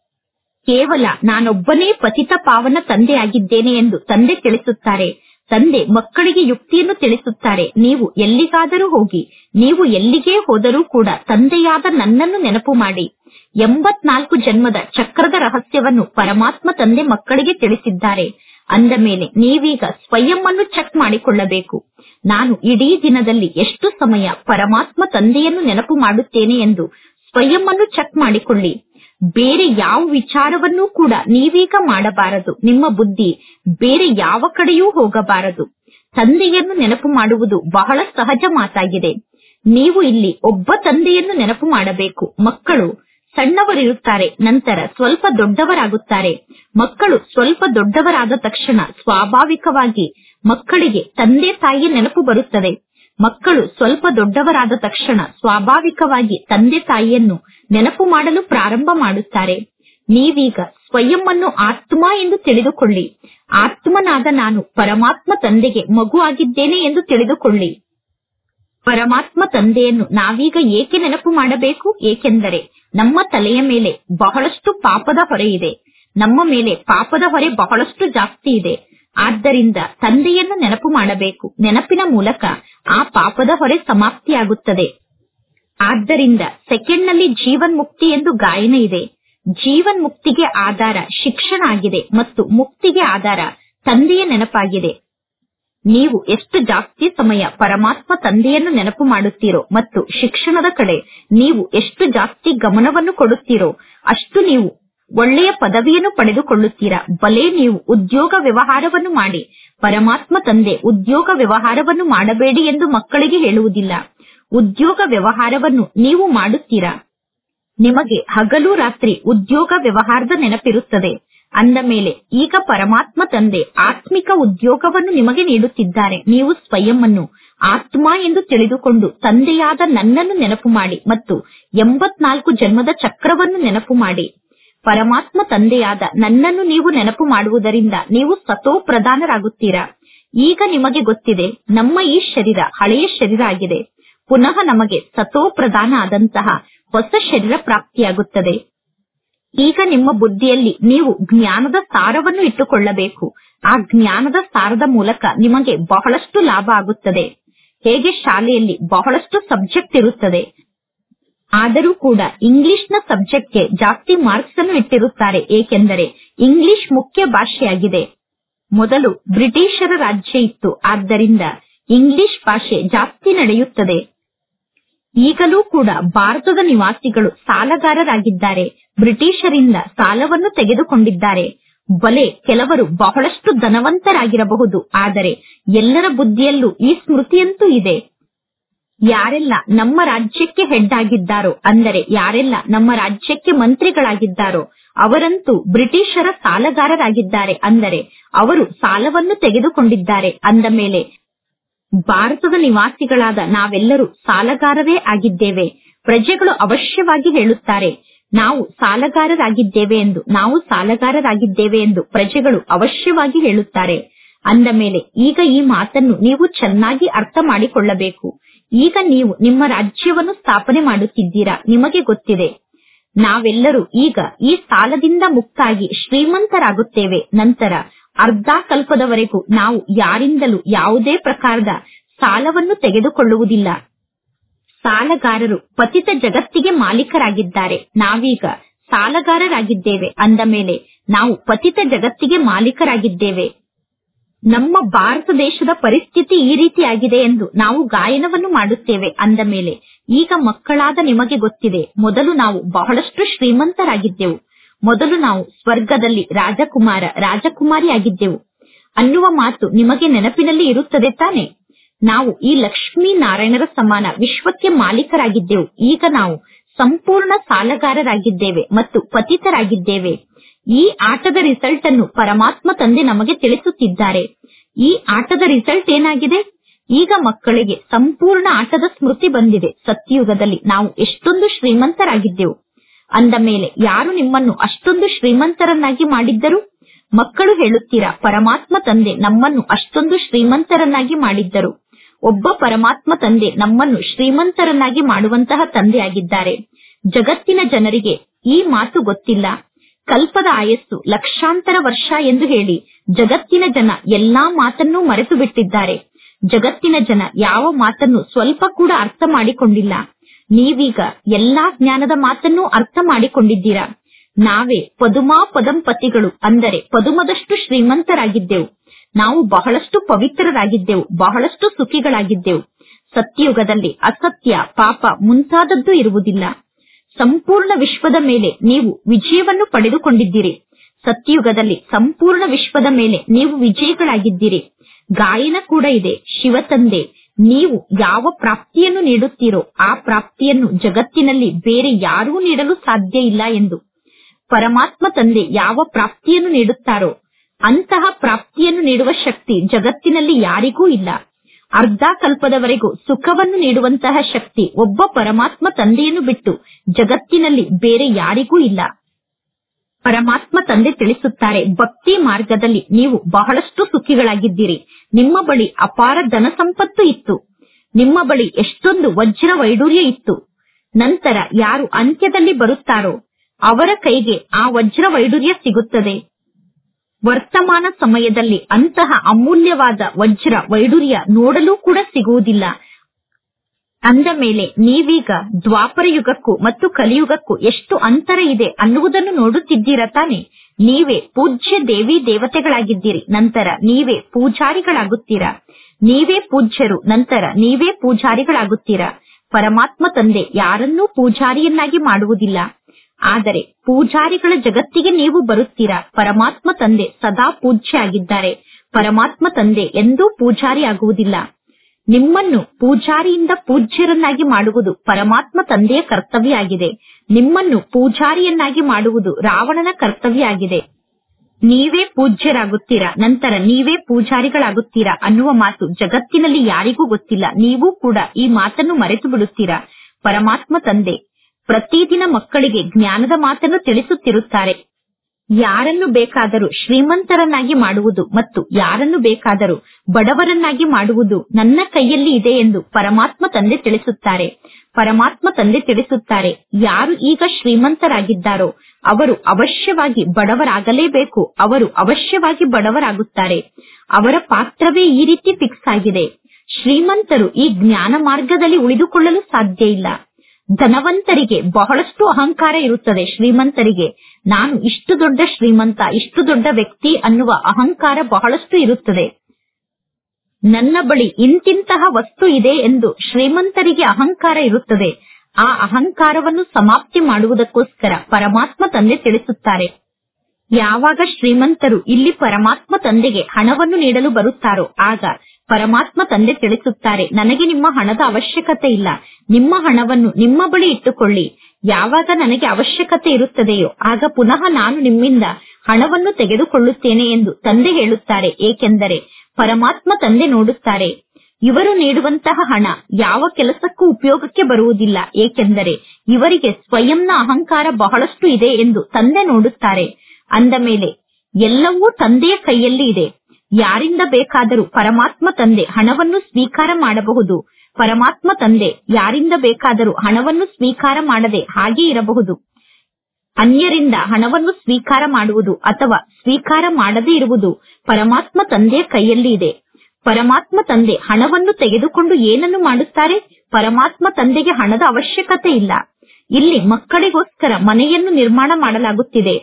ಕೇವಲ ನಾನೊಬ್ಬನೇ ಪತಿತ ಪಾವನ ತಂದೆಯಾಗಿದ್ದೇನೆ ಎಂದು ತಂದೆ ತಿಳಿಸುತ್ತಾರೆ. ತಂದೆ ಮಕ್ಕಳಿಗೆ ಯುಕ್ತಿಯನ್ನು ತಿಳಿಸುತ್ತಾರೆ, ನೀವು ಎಲ್ಲಿಗಾದರೂ ಹೋಗಿ, ನೀವು ಎಲ್ಲಿಗೇ ಹೋದರೂ ಕೂಡ ತಂದೆಯಾದ ನನ್ನನ್ನು ನೆನಪು ಮಾಡಿ. 84 ಜನ್ಮದ ಚಕ್ರದ ರಹಸ್ಯವನ್ನು ಪರಮಾತ್ಮ ತಂದೆ ಮಕ್ಕಳಿಗೆ ತಿಳಿಸಿದ್ದಾರೆ. ಅಂದ ಮೇಲೆ ನೀವೀಗ ಸ್ವಯಂ ಅನ್ನು ಚೆಕ್ ಮಾಡಿಕೊಳ್ಳಬೇಕು. ನಾನು ಇಡೀ ದಿನದಲ್ಲಿ ಎಷ್ಟು ಸಮಯ ಪರಮಾತ್ಮ ತಂದೆಯನ್ನು ನೆನಪು ಮಾಡುತ್ತೇನೆ ಎಂದು ಸ್ವಯಂ ಅನ್ನು ಚೆಕ್ ಮಾಡಿಕೊಳ್ಳಿ. ಬೇರೆ ಯಾವ ವಿಚಾರವನ್ನೂ ಕೂಡ ನೀವೀಗ ಮಾಡಬಾರದು. ನಿಮ್ಮ ಬುದ್ಧಿ ಬೇರೆ ಯಾವ ಕಡೆಯೂ ಹೋಗಬಾರದು. ತಂದೆಯನ್ನು ನೆನಪು ಮಾಡುವುದು ಬಹಳ ಸಹಜ ಮಾತಾಗಿದೆ. ನೀವು ಇಲ್ಲಿ ಒಬ್ಬ ತಂದೆಯನ್ನು ನೆನಪು ಮಾಡಬೇಕು. ಮಕ್ಕಳು ಸಣ್ಣವರಿರುತ್ತಾರೆ, ನಂತರ ಸ್ವಲ್ಪ ದೊಡ್ಡವರಾಗುತ್ತಾರೆ. ಮಕ್ಕಳು ಸ್ವಲ್ಪ ದೊಡ್ಡವರಾದ ತಕ್ಷಣ ಸ್ವಾಭಾವಿಕವಾಗಿ ಮಕ್ಕಳಿಗೆ ತಂದೆ ತಾಯಿಯ ನೆನಪು ಬರುತ್ತದೆ. ಮಕ್ಕಳು ಸ್ವಲ್ಪ ದೊಡ್ಡವರಾದ ತಕ್ಷಣ ಸ್ವಾಭಾವಿಕವಾಗಿ ತಂದೆ ತಾಯಿಯನ್ನು ನೆನಪು ಮಾಡಲು ಪ್ರಾರಂಭ ಮಾಡುತ್ತಾರೆ. ನೀವೀಗ ಸ್ವಯಂ ಅನ್ನು ಆತ್ಮ ಎಂದು ತಿಳಿದುಕೊಳ್ಳಿ. ಆತ್ಮನಾದ ನಾನು ಪರಮಾತ್ಮ ತಂದೆಗೆ ಮಗು ಆಗಿದ್ದೇನೆ ಎಂದು ತಿಳಿದುಕೊಳ್ಳಿ. ಪರಮಾತ್ಮ ತಂದೆಯನ್ನು ನಾವೀಗ ಏಕೆ ನೆನಪು ಮಾಡಬೇಕು? ಏಕೆಂದರೆ ನಮ್ಮ ತಲೆಯ ಮೇಲೆ ಬಹಳಷ್ಟು ಪಾಪದ ಹೊರೆ ಇದೆ. ನಮ್ಮ ಮೇಲೆ ಪಾಪದ ಹೊರೆ ಬಹಳಷ್ಟು ಜಾಸ್ತಿ ಇದೆ. ಆದ್ದರಿಂದ ತಂದೆಯನ್ನು ನೆನಪು ಮಾಡಬೇಕು. ನೆನಪಿನ ಮೂಲಕ ಆ ಪಾಪದ ಹೊರೆ ಸಮಾಪ್ತಿಯಾಗುತ್ತದೆ. ಆದ್ದರಿಂದ ಸೆಕೆಂಡ್ ನಲ್ಲಿ ಜೀವನ್ ಮುಕ್ತಿ ಎಂದು ಗಾಯನ ಇದೆ. ಜೀವನ್ ಮುಕ್ತಿಗೆ ಆಧಾರ ಶಿಕ್ಷಣ ಆಗಿದೆ ಮತ್ತು ಮುಕ್ತಿಗೆ ಆಧಾರ ತಂದೆಯ ನೆನಪಾಗಿದೆ. ನೀವು ಎಷ್ಟು ಜಾಸ್ತಿ ಸಮಯ ಪರಮಾತ್ಮ ತಂದೆಯನ್ನು ನೆನಪು ಮಾಡುತ್ತೀರೋ ಮತ್ತು ಶಿಕ್ಷಣದ ಕಡೆ ನೀವು ಎಷ್ಟು ಜಾಸ್ತಿ ಗಮನವನ್ನು ಕೊಡುತ್ತೀರೋ ಅಷ್ಟು ನೀವು ಒಳ್ಳೆಯ ಪದವಿಯನ್ನು ಪಡೆದುಕೊಳ್ಳುತ್ತೀರಾ. ಭಲೆ ನೀವು ಉದ್ಯೋಗ ವ್ಯವಹಾರವನ್ನು ಮಾಡಿ. ಪರಮಾತ್ಮ ತಂದೆ ಉದ್ಯೋಗ ವ್ಯವಹಾರವನ್ನು ಮಾಡಬೇಡಿ ಎಂದು ಮಕ್ಕಳಿಗೆ ಹೇಳುವುದಿಲ್ಲ. ಉದ್ಯೋಗ ವ್ಯವಹಾರವನ್ನು ನೀವು ಮಾಡುತ್ತೀರಾ. ನಿಮಗೆ ಹಗಲು ರಾತ್ರಿ ಉದ್ಯೋಗ ವ್ಯವಹಾರದ ನೆನಪಿರುತ್ತದೆ. ಅಂದ ಮೇಲೆ ಈಗ ಪರಮಾತ್ಮ ತಂದೆ ಆತ್ಮಿಕ ಉದ್ಯೋಗವನ್ನು ನಿಮಗೆ ನೀಡುತ್ತಿದ್ದಾರೆ. ನೀವು ಸ್ವಯಂ ಅನ್ನು ಆತ್ಮ ಎಂದು ತಿಳಿದುಕೊಂಡು ತಂದೆಯಾದ ನನ್ನನ್ನು ನೆನಪು ಮಾಡಿ ಮತ್ತು 84 ಜನ್ಮದ ಚಕ್ರವನ್ನು ನೆನಪು ಮಾಡಿ. ಪರಮಾತ್ಮ ತಂದೆಯಾದ ನನ್ನನ್ನು ನೀವು ನೆನಪು ಮಾಡುವುದರಿಂದ ನೀವು ಸತೋ ಪ್ರಧಾನರಾಗುತ್ತೀರಾ. ಈಗ ನಿಮಗೆ ಗೊತ್ತಿದೆ, ನಮ್ಮ ಈ ಶರೀರ ಹಳೆಯ ಶರೀರ ಆಗಿದೆ. ಪುನಃ ನಮಗೆ ಸತೋ ಪ್ರಧಾನ ಆದಂತಹ ಹೊಸ ಶರೀರ ಪ್ರಾಪ್ತಿಯಾಗುತ್ತದೆ. ಈಗ ನಿಮ್ಮ ಬುದ್ಧಿಯಲ್ಲಿ ನೀವು ಜ್ಞಾನದ ಸಾರವನ್ನು ಇಟ್ಟುಕೊಳ್ಳಬೇಕು. ಆ ಜ್ಞಾನದ ಸಾರದ ಮೂಲಕ ನಿಮಗೆ ಬಹಳಷ್ಟು ಲಾಭ ಆಗುತ್ತದೆ. ಹೇಗೆ ಶಾಲೆಯಲ್ಲಿ ಬಹಳಷ್ಟು ಸಬ್ಜೆಕ್ಟ್ ಇರುತ್ತದೆ, ಆದರೂ ಕೂಡ ಇಂಗ್ಲಿಷ್ನ ಸಬ್ಜೆಕ್ಟ್ಗೆ ಜಾಸ್ತಿ ಮಾರ್ಕ್ಸ್ ಅನ್ನು ಇಟ್ಟಿರುತ್ತಾರೆ. ಏಕೆಂದರೆ ಇಂಗ್ಲಿಷ್ ಮುಖ್ಯ ಭಾಷೆಯಾಗಿದೆ. ಮೊದಲು ಬ್ರಿಟಿಷರ ರಾಜ್ಯ ಇತ್ತು, ಆದ್ದರಿಂದ ಇಂಗ್ಲಿಷ್ ಭಾಷೆ ಜಾಸ್ತಿ ನಡೆಯುತ್ತದೆ. ಈಗಲೂ ಕೂಡ ಭಾರತದ ನಿವಾಸಿಗಳು ಸಾಲಗಾರರಾಗಿದ್ದಾರೆ. ಬ್ರಿಟಿಷರಿಂದ ಸಾಲವನ್ನು ತೆಗೆದುಕೊಂಡಿದ್ದಾರೆ. ಭಲೆ ಕೆಲವರು ಬಹಳಷ್ಟು ಧನವಂತರಾಗಿರಬಹುದು, ಆದರೆ ಎಲ್ಲರ ಬುದ್ಧಿಯಲ್ಲೂ ಈ ಸ್ಮೃತಿಯಂತೂ ಇದೆ. ಯಾರೆಲ್ಲ ನಮ್ಮ ರಾಜ್ಯಕ್ಕೆ ಹೆಡ್ ಆಗಿದ್ದಾರೋ, ಅಂದರೆ ಯಾರೆಲ್ಲ ನಮ್ಮ ರಾಜ್ಯಕ್ಕೆ ಮಂತ್ರಿಗಳಾಗಿದ್ದಾರೋ ಅವರಂತೂ ಬ್ರಿಟಿಷರ ಸಾಲಗಾರರಾಗಿದ್ದಾರೆ. ಅಂದರೆ ಅವರು ಸಾಲವನ್ನು ತೆಗೆದುಕೊಂಡಿದ್ದಾರೆ. ಅಂದ ಮೇಲೆ ಭಾರತದ ನಿವಾಸಿಗಳಾದ ನಾವೆಲ್ಲರೂ ಸಾಲಗಾರರೇ ಆಗಿದ್ದೇವೆ. ಪ್ರಜೆಗಳು ಅವಶ್ಯವಾಗಿ ಹೇಳುತ್ತಾರೆ, ನಾವು ಸಾಲಗಾರರಾಗಿದ್ದೇವೆ ಎಂದು. ನಾವು ಸಾಲಗಾರರಾಗಿದ್ದೇವೆ ಎಂದು ಪ್ರಜೆಗಳು ಅವಶ್ಯವಾಗಿ ಹೇಳುತ್ತಾರೆ. ಅಂದ ಮೇಲೆ ಈಗ ಈ ಮಾತನ್ನು ನೀವು ಚೆನ್ನಾಗಿ ಅರ್ಥ ಮಾಡಿಕೊಳ್ಳಬೇಕು. ಈಗ ನೀವು ನಿಮ್ಮ ರಾಜ್ಯವನ್ನು ಸ್ಥಾಪನೆ ಮಾಡುತ್ತಿದ್ದೀರಾ. ನಿಮಗೆ ಗೊತ್ತಿದೆ, ನಾವೆಲ್ಲರೂ ಈಗ ಈ ಸಾಲದಿಂದ ಮುಕ್ತಾಗಿ ಶ್ರೀಮಂತರಾಗುತ್ತೇವೆ. ನಂತರ ಅರ್ಧ ಕಲ್ಪದವರೆಗೂ ನಾವು ಯಾರಿಂದಲೂ ಯಾವುದೇ ಪ್ರಕಾರದ ಸಾಲವನ್ನು ತೆಗೆದುಕೊಳ್ಳುವುದಿಲ್ಲ. ಸಾಲಗಾರರು ಪತಿತ ಜಗತ್ತಿಗೆ ಮಾಲೀಕರಾಗಿದ್ದಾರೆ. ನಾವೀಗ ಸಾಲಗಾರರಾಗಿದ್ದೇವೆ. ಅಂದ ಮೇಲೆ ನಾವು ಪತಿತ ಜಗತ್ತಿಗೆ ಮಾಲೀಕರಾಗಿದ್ದೇವೆ. ನಮ್ಮ ಭಾರತ ದೇಶದ ಪರಿಸ್ಥಿತಿ ಈ ರೀತಿಯಾಗಿದೆ ಎಂದು ನಾವು ಗಾಯನವನ್ನು ಮಾಡುತ್ತೇವೆ ಅಂದ ಮೇಲೆ ಈಗ ಮಕ್ಕಳಾದ ನಿಮಗೆ ಗೊತ್ತಿದೆ, ಮೊದಲು ನಾವು ಬಹಳಷ್ಟು ಶ್ರೀಮಂತರಾಗಿದ್ದೆವು, ಮೊದಲು ನಾವು ಸ್ವರ್ಗದಲ್ಲಿ ರಾಜಕುಮಾರ ರಾಜಕುಮಾರಿ ಆಗಿದ್ದೆವು ಅನ್ನುವ ಮಾತು ನಿಮಗೆ ನೆನಪಿನಲ್ಲಿ ಇರುತ್ತದೆ ತಾನೆ. ನಾವು ಈ ಲಕ್ಷ್ಮೀ ನಾರಾಯಣರ ಸಮಾನ ವಿಶ್ವಕ್ಕೆ ಮಾಲೀಕರಾಗಿದ್ದೆವು. ಈಗ ನಾವು ಸಂಪೂರ್ಣ ಸಾಲಗಾರರಾಗಿದ್ದೇವೆ ಮತ್ತು ಪತಿತರಾಗಿದ್ದೇವೆ. ಈ ಆಟದ ರಿಸಲ್ಟ್ ಅನ್ನು ಪರಮಾತ್ಮ ತಂದೆ ನಮಗೆ ತಿಳಿಸುತ್ತಿದ್ದಾರೆ. ಈ ಆಟದ ರಿಸಲ್ಟ್ ಏನಾಗಿದೆ? ಈಗ ಮಕ್ಕಳಿಗೆ ಸಂಪೂರ್ಣ ಆಟದ ಸ್ಮೃತಿ ಬಂದಿದೆ. ಸತ್ಯಯುಗದಲ್ಲಿ ನಾವು ಎಷ್ಟೊಂದು ಶ್ರೀಮಂತರಾಗಿದ್ದೆವು ಅಂದ ಮೇಲೆ ಯಾರು ನಿಮ್ಮನ್ನು ಅಷ್ಟೊಂದು ಶ್ರೀಮಂತರನ್ನಾಗಿ ಮಾಡಿದ್ದರು? ಮಕ್ಕಳು ಹೇಳುತ್ತೀರಾ, ಪರಮಾತ್ಮ ತಂದೆ ನಮ್ಮನ್ನು ಅಷ್ಟೊಂದು ಶ್ರೀಮಂತರನ್ನಾಗಿ ಮಾಡಿದ್ದರು. ಒಬ್ಬ ಪರಮಾತ್ಮ ತಂದೆ ನಮ್ಮನ್ನು ಶ್ರೀಮಂತರನ್ನಾಗಿ ಮಾಡುವಂತಹ ತಂದೆಯಾಗಿದ್ದಾರೆ. ಜಗತ್ತಿನ ಜನರಿಗೆ ಈ ಮಾತು ಗೊತ್ತಿಲ್ಲ. ಕಲ್ಪದ ಆಯಸ್ಸು ಲಕ್ಷಾಂತರ ವರ್ಷ ಎಂದು ಹೇಳಿ ಜಗತ್ತಿನ ಜನ ಎಲ್ಲಾ ಮಾತನ್ನೂ ಮರೆತು ಬಿಟ್ಟಿದ್ದಾರೆ. ಜಗತ್ತಿನ ಜನ ಯಾವ ಮಾತನ್ನು ಸ್ವಲ್ಪ ಕೂಡ ಅರ್ಥ ಮಾಡಿಕೊಂಡಿಲ್ಲ. ನೀವೀಗ ಎಲ್ಲಾ ಜ್ಞಾನದ ಮಾತನ್ನೂ ಅರ್ಥ ಮಾಡಿಕೊಂಡಿದ್ದೀರಾ. ನಾವೇ ಪದುಮಾ ಪದಂಪತಿಗಳು, ಅಂದರೆ ಪದುಮದಷ್ಟು ಶ್ರೀಮಂತರಾಗಿದ್ದೆವು. ನಾವು ಬಹಳಷ್ಟು ಪವಿತ್ರರಾಗಿದ್ದೆವು, ಬಹಳಷ್ಟು ಸುಖಿಗಳಾಗಿದ್ದೆವು. ಸತ್ಯಯುಗದಲ್ಲಿ ಅಸತ್ಯ, ಪಾಪ ಮುಂತಾದದ್ದು ಇರುವುದಿಲ್ಲ. ಸಂಪೂರ್ಣ ವಿಶ್ವದ ಮೇಲೆ ನೀವು ವಿಜಯವನ್ನು ಪಡೆದುಕೊಂಡಿದ್ದೀರಿ. ಸತ್ಯಯುಗದಲ್ಲಿ ಸಂಪೂರ್ಣ ವಿಶ್ವದ ಮೇಲೆ ನೀವು ವಿಜಯಿಗಳಾಗಿದ್ದೀರಿ. ಗಾಯನ ಕೂಡ ಇದೆ, ಶಿವತಂದೆ ನೀವು ಯಾವ ಪ್ರಾಪ್ತಿಯನ್ನು ನೀಡುತ್ತೀರೋ ಆ ಪ್ರಾಪ್ತಿಯನ್ನು ಜಗತ್ತಿನಲ್ಲಿ ಬೇರೆ ಯಾರೂ ನೀಡಲು ಸಾಧ್ಯ ಇಲ್ಲ ಎಂದು. ಪರಮಾತ್ಮ ತಂದೆ ಯಾವ ಪ್ರಾಪ್ತಿಯನ್ನು ನೀಡುತ್ತಾರೋ ಅಂತಹ ಪ್ರಾಪ್ತಿಯನ್ನು ನೀಡುವ ಶಕ್ತಿ ಜಗತ್ತಿನಲ್ಲಿ ಯಾರಿಗೂ ಇಲ್ಲ. ಅರ್ಧ ಕಲ್ಪದವರೆಗೂ ಸುಖವನ್ನು ನೀಡುವಂತಹ ಶಕ್ತಿ ಒಬ್ಬ ಪರಮಾತ್ಮ ತಂದೆಯನ್ನು ಬಿಟ್ಟು ಜಗತ್ತಿನಲ್ಲಿ ಬೇರೆ ಯಾರಿಗೂ ಇಲ್ಲ. ಪರಮಾತ್ಮ ತಂದೆ ತಿಳಿಸುತ್ತಾರೆ, ಭಕ್ತಿ ಮಾರ್ಗದಲ್ಲಿ ನೀವು ಬಹಳಷ್ಟು ಸುಖಿಗಳಾಗಿದ್ದೀರಿ. ನಿಮ್ಮ ಬಳಿ ಅಪಾರ ಧನ ಸಂಪತ್ತು ಇತ್ತು. ನಿಮ್ಮ ಬಳಿ ಎಷ್ಟೊಂದು ವಜ್ರ ವೈಡೂರ್ಯ ಇತ್ತು. ನಂತರ ಯಾರು ಅಂತ್ಯದಲ್ಲಿ ಬರುತ್ತಾರೋ ಅವರ ಕೈಗೆ ಆ ವಜ್ರ ವೈಡೂರ್ಯ ಸಿಗುತ್ತದೆ. ವರ್ತಮಾನ ಸಮಯದಲ್ಲಿ ಅಂತಹ ಅಮೂಲ್ಯವಾದ ವಜ್ರ ವೈಡೂರ್ಯ ನೋಡಲು ಕೂಡ ಸಿಗುವುದಿಲ್ಲ. ಅಂದ ಮೇಲೆ ನೀವೀಗ ದ್ವಾಪರ ಯುಗಕ್ಕೂ ಮತ್ತು ಕಲಿಯುಗಕ್ಕೂ ಎಷ್ಟು ಅಂತರ ಇದೆ ಅನ್ನುವುದನ್ನು ನೋಡುತ್ತಿದ್ದೀರಾ ತಾನೆ. ನೀವೇ ಪೂಜ್ಯ ದೇವಿ ದೇವತೆಗಳಾಗಿದ್ದೀರಿ, ನಂತರ ನೀವೇ ಪೂಜಾರಿಗಳಾಗುತ್ತೀರಾ. ನೀವೇ ಪೂಜ್ಯರು, ನಂತರ ನೀವೇ ಪೂಜಾರಿಗಳಾಗುತ್ತೀರಾ. ಪರಮಾತ್ಮ ತಂದೆ ಯಾರನ್ನೂ ಪೂಜಾರಿಯನ್ನಾಗಿ ಮಾಡುವುದಿಲ್ಲ, ಆದರೆ ಪೂಜಾರಿಗಳ ಜಗತ್ತಿಗೆ ನೀವು ಬರುತ್ತೀರಾ. ಪರಮಾತ್ಮ ತಂದೆ ಸದಾ ಪೂಜ್ಯ ಆಗಿದ್ದಾರೆ. ಪರಮಾತ್ಮ ತಂದೆ ಎಂದೂ ಪೂಜಾರಿ ಆಗುವುದಿಲ್ಲ. ನಿಮ್ಮನ್ನು ಪೂಜಾರಿಯಿಂದ ಪೂಜ್ಯರನ್ನಾಗಿ ಮಾಡುವುದು ಪರಮಾತ್ಮ ತಂದೆಯ ಕರ್ತವ್ಯ ಆಗಿದೆ. ನಿಮ್ಮನ್ನು ಪೂಜಾರಿಯನ್ನಾಗಿ ಮಾಡುವುದು ರಾವಣನ ಕರ್ತವ್ಯ ಆಗಿದೆ. ನೀವೇ ಪೂಜ್ಯರಾಗುತ್ತೀರಾ, ನಂತರ ನೀವೇ ಪೂಜಾರಿಗಳಾಗುತ್ತೀರಾ ಅನ್ನುವ ಮಾತು ಜಗತ್ತಿನಲ್ಲಿ ಯಾರಿಗೂ ಗೊತ್ತಿಲ್ಲ. ನೀವು ಕೂಡ ಈ ಮಾತನ್ನು ಮರೆತು ಬಿಡುತ್ತೀರಾ. ಪರಮಾತ್ಮ ತಂದೆ ಪ್ರತಿದಿನ ಮಕ್ಕಳಿಗೆ ಜ್ಞಾನದ ಮಾತನ್ನು ತಿಳಿಸುತ್ತಿರುತ್ತಾರೆ. ಯಾರನ್ನು ಬೇಕಾದರೂ ಶ್ರೀಮಂತರನ್ನಾಗಿ ಮಾಡುವುದು ಮತ್ತು ಯಾರನ್ನು ಬೇಕಾದರೂ ಬಡವರನ್ನಾಗಿ ಮಾಡುವುದು ನನ್ನ ಕೈಯಲ್ಲಿ ಇದೆ ಎಂದು ಪರಮಾತ್ಮ ತಂದೆ ತಿಳಿಸುತ್ತಾರೆ. ಪರಮಾತ್ಮ ತಂದೆ ತಿಳಿಸುತ್ತಾರೆ, ಯಾರು ಈಗ ಶ್ರೀಮಂತರಾಗಿದ್ದಾರೋ ಅವರು ಅವಶ್ಯವಾಗಿ ಬಡವರಾಗಲೇಬೇಕು. ಅವರು ಅವಶ್ಯವಾಗಿ ಬಡವರಾಗುತ್ತಾರೆ. ಅವರ ಪಾತ್ರವೇ ಈ ರೀತಿ ಫಿಕ್ಸ್ ಆಗಿದೆ. ಶ್ರೀಮಂತರು ಈ ಜ್ಞಾನ ಮಾರ್ಗದಲ್ಲಿ ಉಳಿದುಕೊಳ್ಳಲು ಸಾಧ್ಯ ಇಲ್ಲ. ಧನವಂತರಿಗೆ ಬಹಳಷ್ಟು ಅಹಂಕಾರ ಇರುತ್ತದೆ. ಶ್ರೀಮಂತರಿಗೆ ನಾನು ಇಷ್ಟು ದೊಡ್ಡ ಶ್ರೀಮಂತ, ಇಷ್ಟು ದೊಡ್ಡ ವ್ಯಕ್ತಿ ಅನ್ನುವ ಅಹಂಕಾರ ಬಹಳಷ್ಟು ಇರುತ್ತದೆ. ನನ್ನ ಬಳಿ ಇಂತಿಂತಹ ವಸ್ತು ಇದೆ ಎಂದು ಶ್ರೀಮಂತರಿಗೆ ಅಹಂಕಾರ ಇರುತ್ತದೆ. ಆ ಅಹಂಕಾರವನ್ನು ಸಮಾಪ್ತಿ ಮಾಡುವುದಕ್ಕೋಸ್ಕರ ಪರಮಾತ್ಮ ತಂದೆ ತಿಳಿಸುತ್ತಾರೆ. ಯಾವಾಗ ಶ್ರೀಮಂತರು ಇಲ್ಲಿ ಪರಮಾತ್ಮ ತಂದೆಗೆ ಹಣವನ್ನು ನೀಡಲು ಬರುತ್ತಾರೋ ಆಗ ಪರಮಾತ್ಮ ತಂದೆ ತಿಳಿಸುತ್ತಾರೆ, ನನಗೆ ನಿಮ್ಮ ಹಣದ ಅವಶ್ಯಕತೆ ಇಲ್ಲ. ನಿಮ್ಮ ಹಣವನ್ನು ನಿಮ್ಮ ಬಳಿ ಇಟ್ಟುಕೊಳ್ಳಿ. ಯಾವಾಗ ನನಗೆ ಅವಶ್ಯಕತೆ ಇರುತ್ತದೆಯೋ ಆಗ ಪುನಃ ನಾನು ನಿಮ್ಮಿಂದ ಹಣವನ್ನು ತೆಗೆದುಕೊಳ್ಳುತ್ತೇನೆ ಎಂದು ತಂದೆ ಹೇಳುತ್ತಾರೆ. ಏಕೆಂದರೆ ಪರಮಾತ್ಮ ತಂದೆ ನೋಡುತ್ತಾರೆ, ಇವರು ನೀಡುವಂತಹ ಹಣ ಯಾವ ಕೆಲಸಕ್ಕೂ ಉಪಯೋಗಕ್ಕೆ ಬರುವುದಿಲ್ಲ. ಏಕೆಂದರೆ ಇವರಿಗೆ ಸ್ವಯಂನ ಅಹಂಕಾರ ಬಹಳಷ್ಟು ಇದೆ ಎಂದು ತಂದೆ ನೋಡುತ್ತಾರೆ. ಅಂದ ಮೇಲೆ ಎಲ್ಲವೂ ತಂದೆಯ ಕೈಯಲ್ಲಿ ಇದೆ. ಯಾರಿಂದ ಬೇಕಾದರೂ ಪರಮಾತ್ಮ ತಂದೆ ಹಣವನ್ನು ಸ್ವೀಕಾರ ಮಾಡಬಹುದು. ಪರಮಾತ್ಮ ತಂದೆ ಯಾರಿಂದ ಬೇಕಾದರೂ ಹಣವನ್ನು ಸ್ವೀಕಾರ ಮಾಡದೆ ಹಾಗೆ ಇರಬಹುದು. ಅನ್ಯರಿಂದ ಹಣವನ್ನು ಸ್ವೀಕಾರ ಮಾಡುವುದು ಅಥವಾ ಸ್ವೀಕಾರ ಮಾಡದೇ ಇರುವುದು ಪರಮಾತ್ಮ ತಂದೆಯ ಕೈಯಲ್ಲಿ ಇದೆ. ಪರಮಾತ್ಮ ತಂದೆ ಹಣವನ್ನು ತೆಗೆದುಕೊಂಡು ಏನನ್ನು ಮಾಡುತ್ತಾರೆ? ಪರಮಾತ್ಮ ತಂದೆಗೆ ಹಣದ ಅವಶ್ಯಕತೆ ಇಲ್ಲ. ಇಲ್ಲಿ ಮಕ್ಕಳಿಗೋಸ್ಕರ ಮನೆಯನ್ನು ನಿರ್ಮಾಣ ಮಾಡಲಾಗುತ್ತಿದೆ.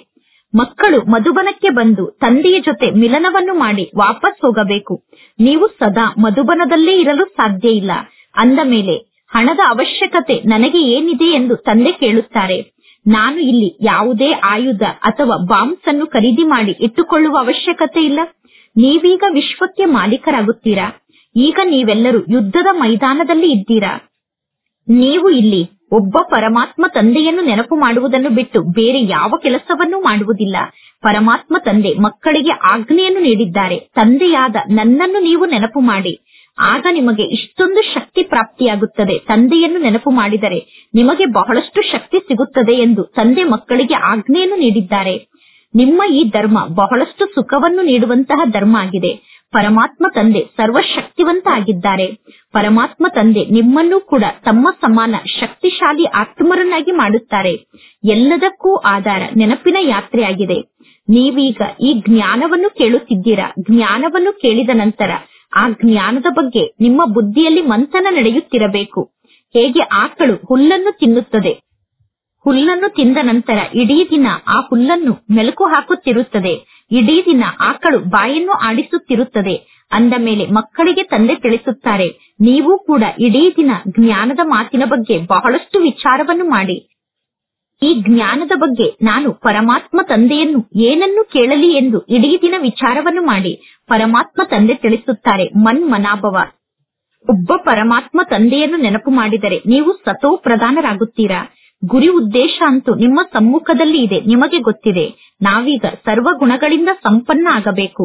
ಮಕ್ಕಳು ಮಧುಬನಕ್ಕೆ ಬಂದು ತಂದೆಯ ಜೊತೆ ಮಿಲನವನ್ನು ಮಾಡಿ ವಾಪಸ್ ಹೋಗಬೇಕು. ನೀವು ಸದಾ ಮಧುಬನದಲ್ಲೇ ಇರಲು ಸಾಧ್ಯ ಇಲ್ಲ. ಅಂದ ಮೇಲೆ ಹಣದ ಅವಶ್ಯಕತೆ ನನಗೆ ಏನಿದೆ ಎಂದು ತಂದೆ ಕೇಳುತ್ತಾರೆ. ನಾನು ಇಲ್ಲಿ ಯಾವುದೇ ಆಯುಧ ಅಥವಾ ಬಾಂಬ್ಸ್ ಅನ್ನು ಖರೀದಿ ಮಾಡಿ ಇಟ್ಟುಕೊಳ್ಳುವ ಅವಶ್ಯಕತೆ ಇಲ್ಲ. ನೀವೀಗ ವಿಶ್ವಕ್ಕೆ ಮಾಲೀಕರಾಗುತ್ತೀರಾ. ಈಗ ನೀವೆಲ್ಲರೂ ಯುದ್ಧದ ಮೈದಾನದಲ್ಲಿ ಇದ್ದೀರಾ. ನೀವು ಇಲ್ಲಿ ಒಬ್ಬ ಪರಮಾತ್ಮ ತಂದೆಯನ್ನು ನೆನಪು ಮಾಡುವುದನ್ನು ಬಿಟ್ಟು ಬೇರೆ ಯಾವ ಕೆಲಸವನ್ನೂ ಮಾಡುವುದಿಲ್ಲ. ಪರಮಾತ್ಮ ತಂದೆ ಮಕ್ಕಳಿಗೆ ಆಜ್ಞೆಯನ್ನು ನೀಡಿದ್ದಾರೆ. ತಂದೆಯಾದ ನನ್ನನ್ನು ನೀವು ನೆನಪು ಮಾಡಿ, ಆಗ ನಿಮಗೆ ಇಷ್ಟೊಂದು ಶಕ್ತಿ ಪ್ರಾಪ್ತಿಯಾಗುತ್ತದೆ. ತಂದೆಯನ್ನು ನೆನಪು ಮಾಡಿದರೆ ನಿಮಗೆ ಬಹಳಷ್ಟು ಶಕ್ತಿ ಸಿಗುತ್ತದೆ ಎಂದು ತಂದೆ ಮಕ್ಕಳಿಗೆ ಆಜ್ಞೆಯನ್ನು ನೀಡಿದ್ದಾರೆ. ನಿಮ್ಮ ಈ ಧರ್ಮ ಬಹಳಷ್ಟು ಸುಖವನ್ನು ನೀಡುವಂತಹ ಧರ್ಮ ಆಗಿದೆ. ಪರಮಾತ್ಮ ತಂದೆ ಸರ್ವಶಕ್ತಿವಂತ ಆಗಿದ್ದಾರೆ. ಪರಮಾತ್ಮ ತಂದೆ ನಿಮ್ಮನ್ನೂ ಕೂಡ ತಮ್ಮ ಸಮಾನ ಶಕ್ತಿಶಾಲಿ ಆತ್ಮರನ್ನಾಗಿ ಮಾಡುತ್ತಾರೆ. ಎಲ್ಲದಕ್ಕೂ ಆಧಾರ ನೆನಪಿನ ಯಾತ್ರೆಯಾಗಿದೆ. ನೀವೀಗ ಈ ಜ್ಞಾನವನ್ನು ಕೇಳುತ್ತಿದ್ದೀರಾ. ಜ್ಞಾನವನ್ನು ಕೇಳಿದ ನಂತರ ಆ ಜ್ಞಾನದ ಬಗ್ಗೆ ನಿಮ್ಮ ಬುದ್ಧಿಯಲ್ಲಿ ಮಂಥನ ನಡೆಯುತ್ತಿರಬೇಕು. ಹೇಗೆ ಆಕಳು ಹುಲ್ಲನ್ನು ತಿನ್ನುತ್ತದೆ, ಹುಲ್ಲನ್ನು ತಿಂದ ನಂತರ ಇಡೀ ದಿನ ಆ ಹುಲ್ಲನ್ನು ಮೆಲುಕು ಹಾಕುತ್ತಿರುತ್ತದೆ, ಇಡೀ ದಿನ ಆಕಳು ಬಾಯನ್ನು ಆಡಿಸುತ್ತಿರುತ್ತದೆ. ಅಂದ ಮೇಲೆ ಮಕ್ಕಳಿಗೆ ತಂದೆ ತಿಳಿಸುತ್ತಾರೆ, ನೀವು ಕೂಡ ಇಡೀ ದಿನ ಜ್ಞಾನದ ಮಾತಿನ ಬಗ್ಗೆ ಬಹಳಷ್ಟು ವಿಚಾರವನ್ನು ಮಾಡಿ. ಈ ಜ್ಞಾನದ ಬಗ್ಗೆ ನಾನು ಪರಮಾತ್ಮ ತಂದೆಯನ್ನು ಏನನ್ನು ಕೇಳಲಿ ಎಂದು ಇಡೀ ದಿನ ವಿಚಾರವನ್ನು ಮಾಡಿ. ಪರಮಾತ್ಮ ತಂದೆ ತಿಳಿಸುತ್ತಾರೆ, ಮನ್ಮನಾಭವ. ಒಬ್ಬ ಪರಮಾತ್ಮ ತಂದೆಯನ್ನು ನೆನಪು ಮಾಡಿದರೆ ನೀವು ಸತೋ ಪ್ರಧಾನರಾಗುತ್ತೀರಾ. ಗುರಿ ಉದ್ದೇಶ ಅಂತೂ ನಿಮ್ಮ ಸಮ್ಮುಖದಲ್ಲಿ ಇದೆ, ನಿಮಗೆ ಗೊತ್ತಿದೆ. ನಾವೀಗ ಸರ್ವ ಗುಣಗಳಿಂದ ಸಂಪನ್ನ ಆಗಬೇಕು,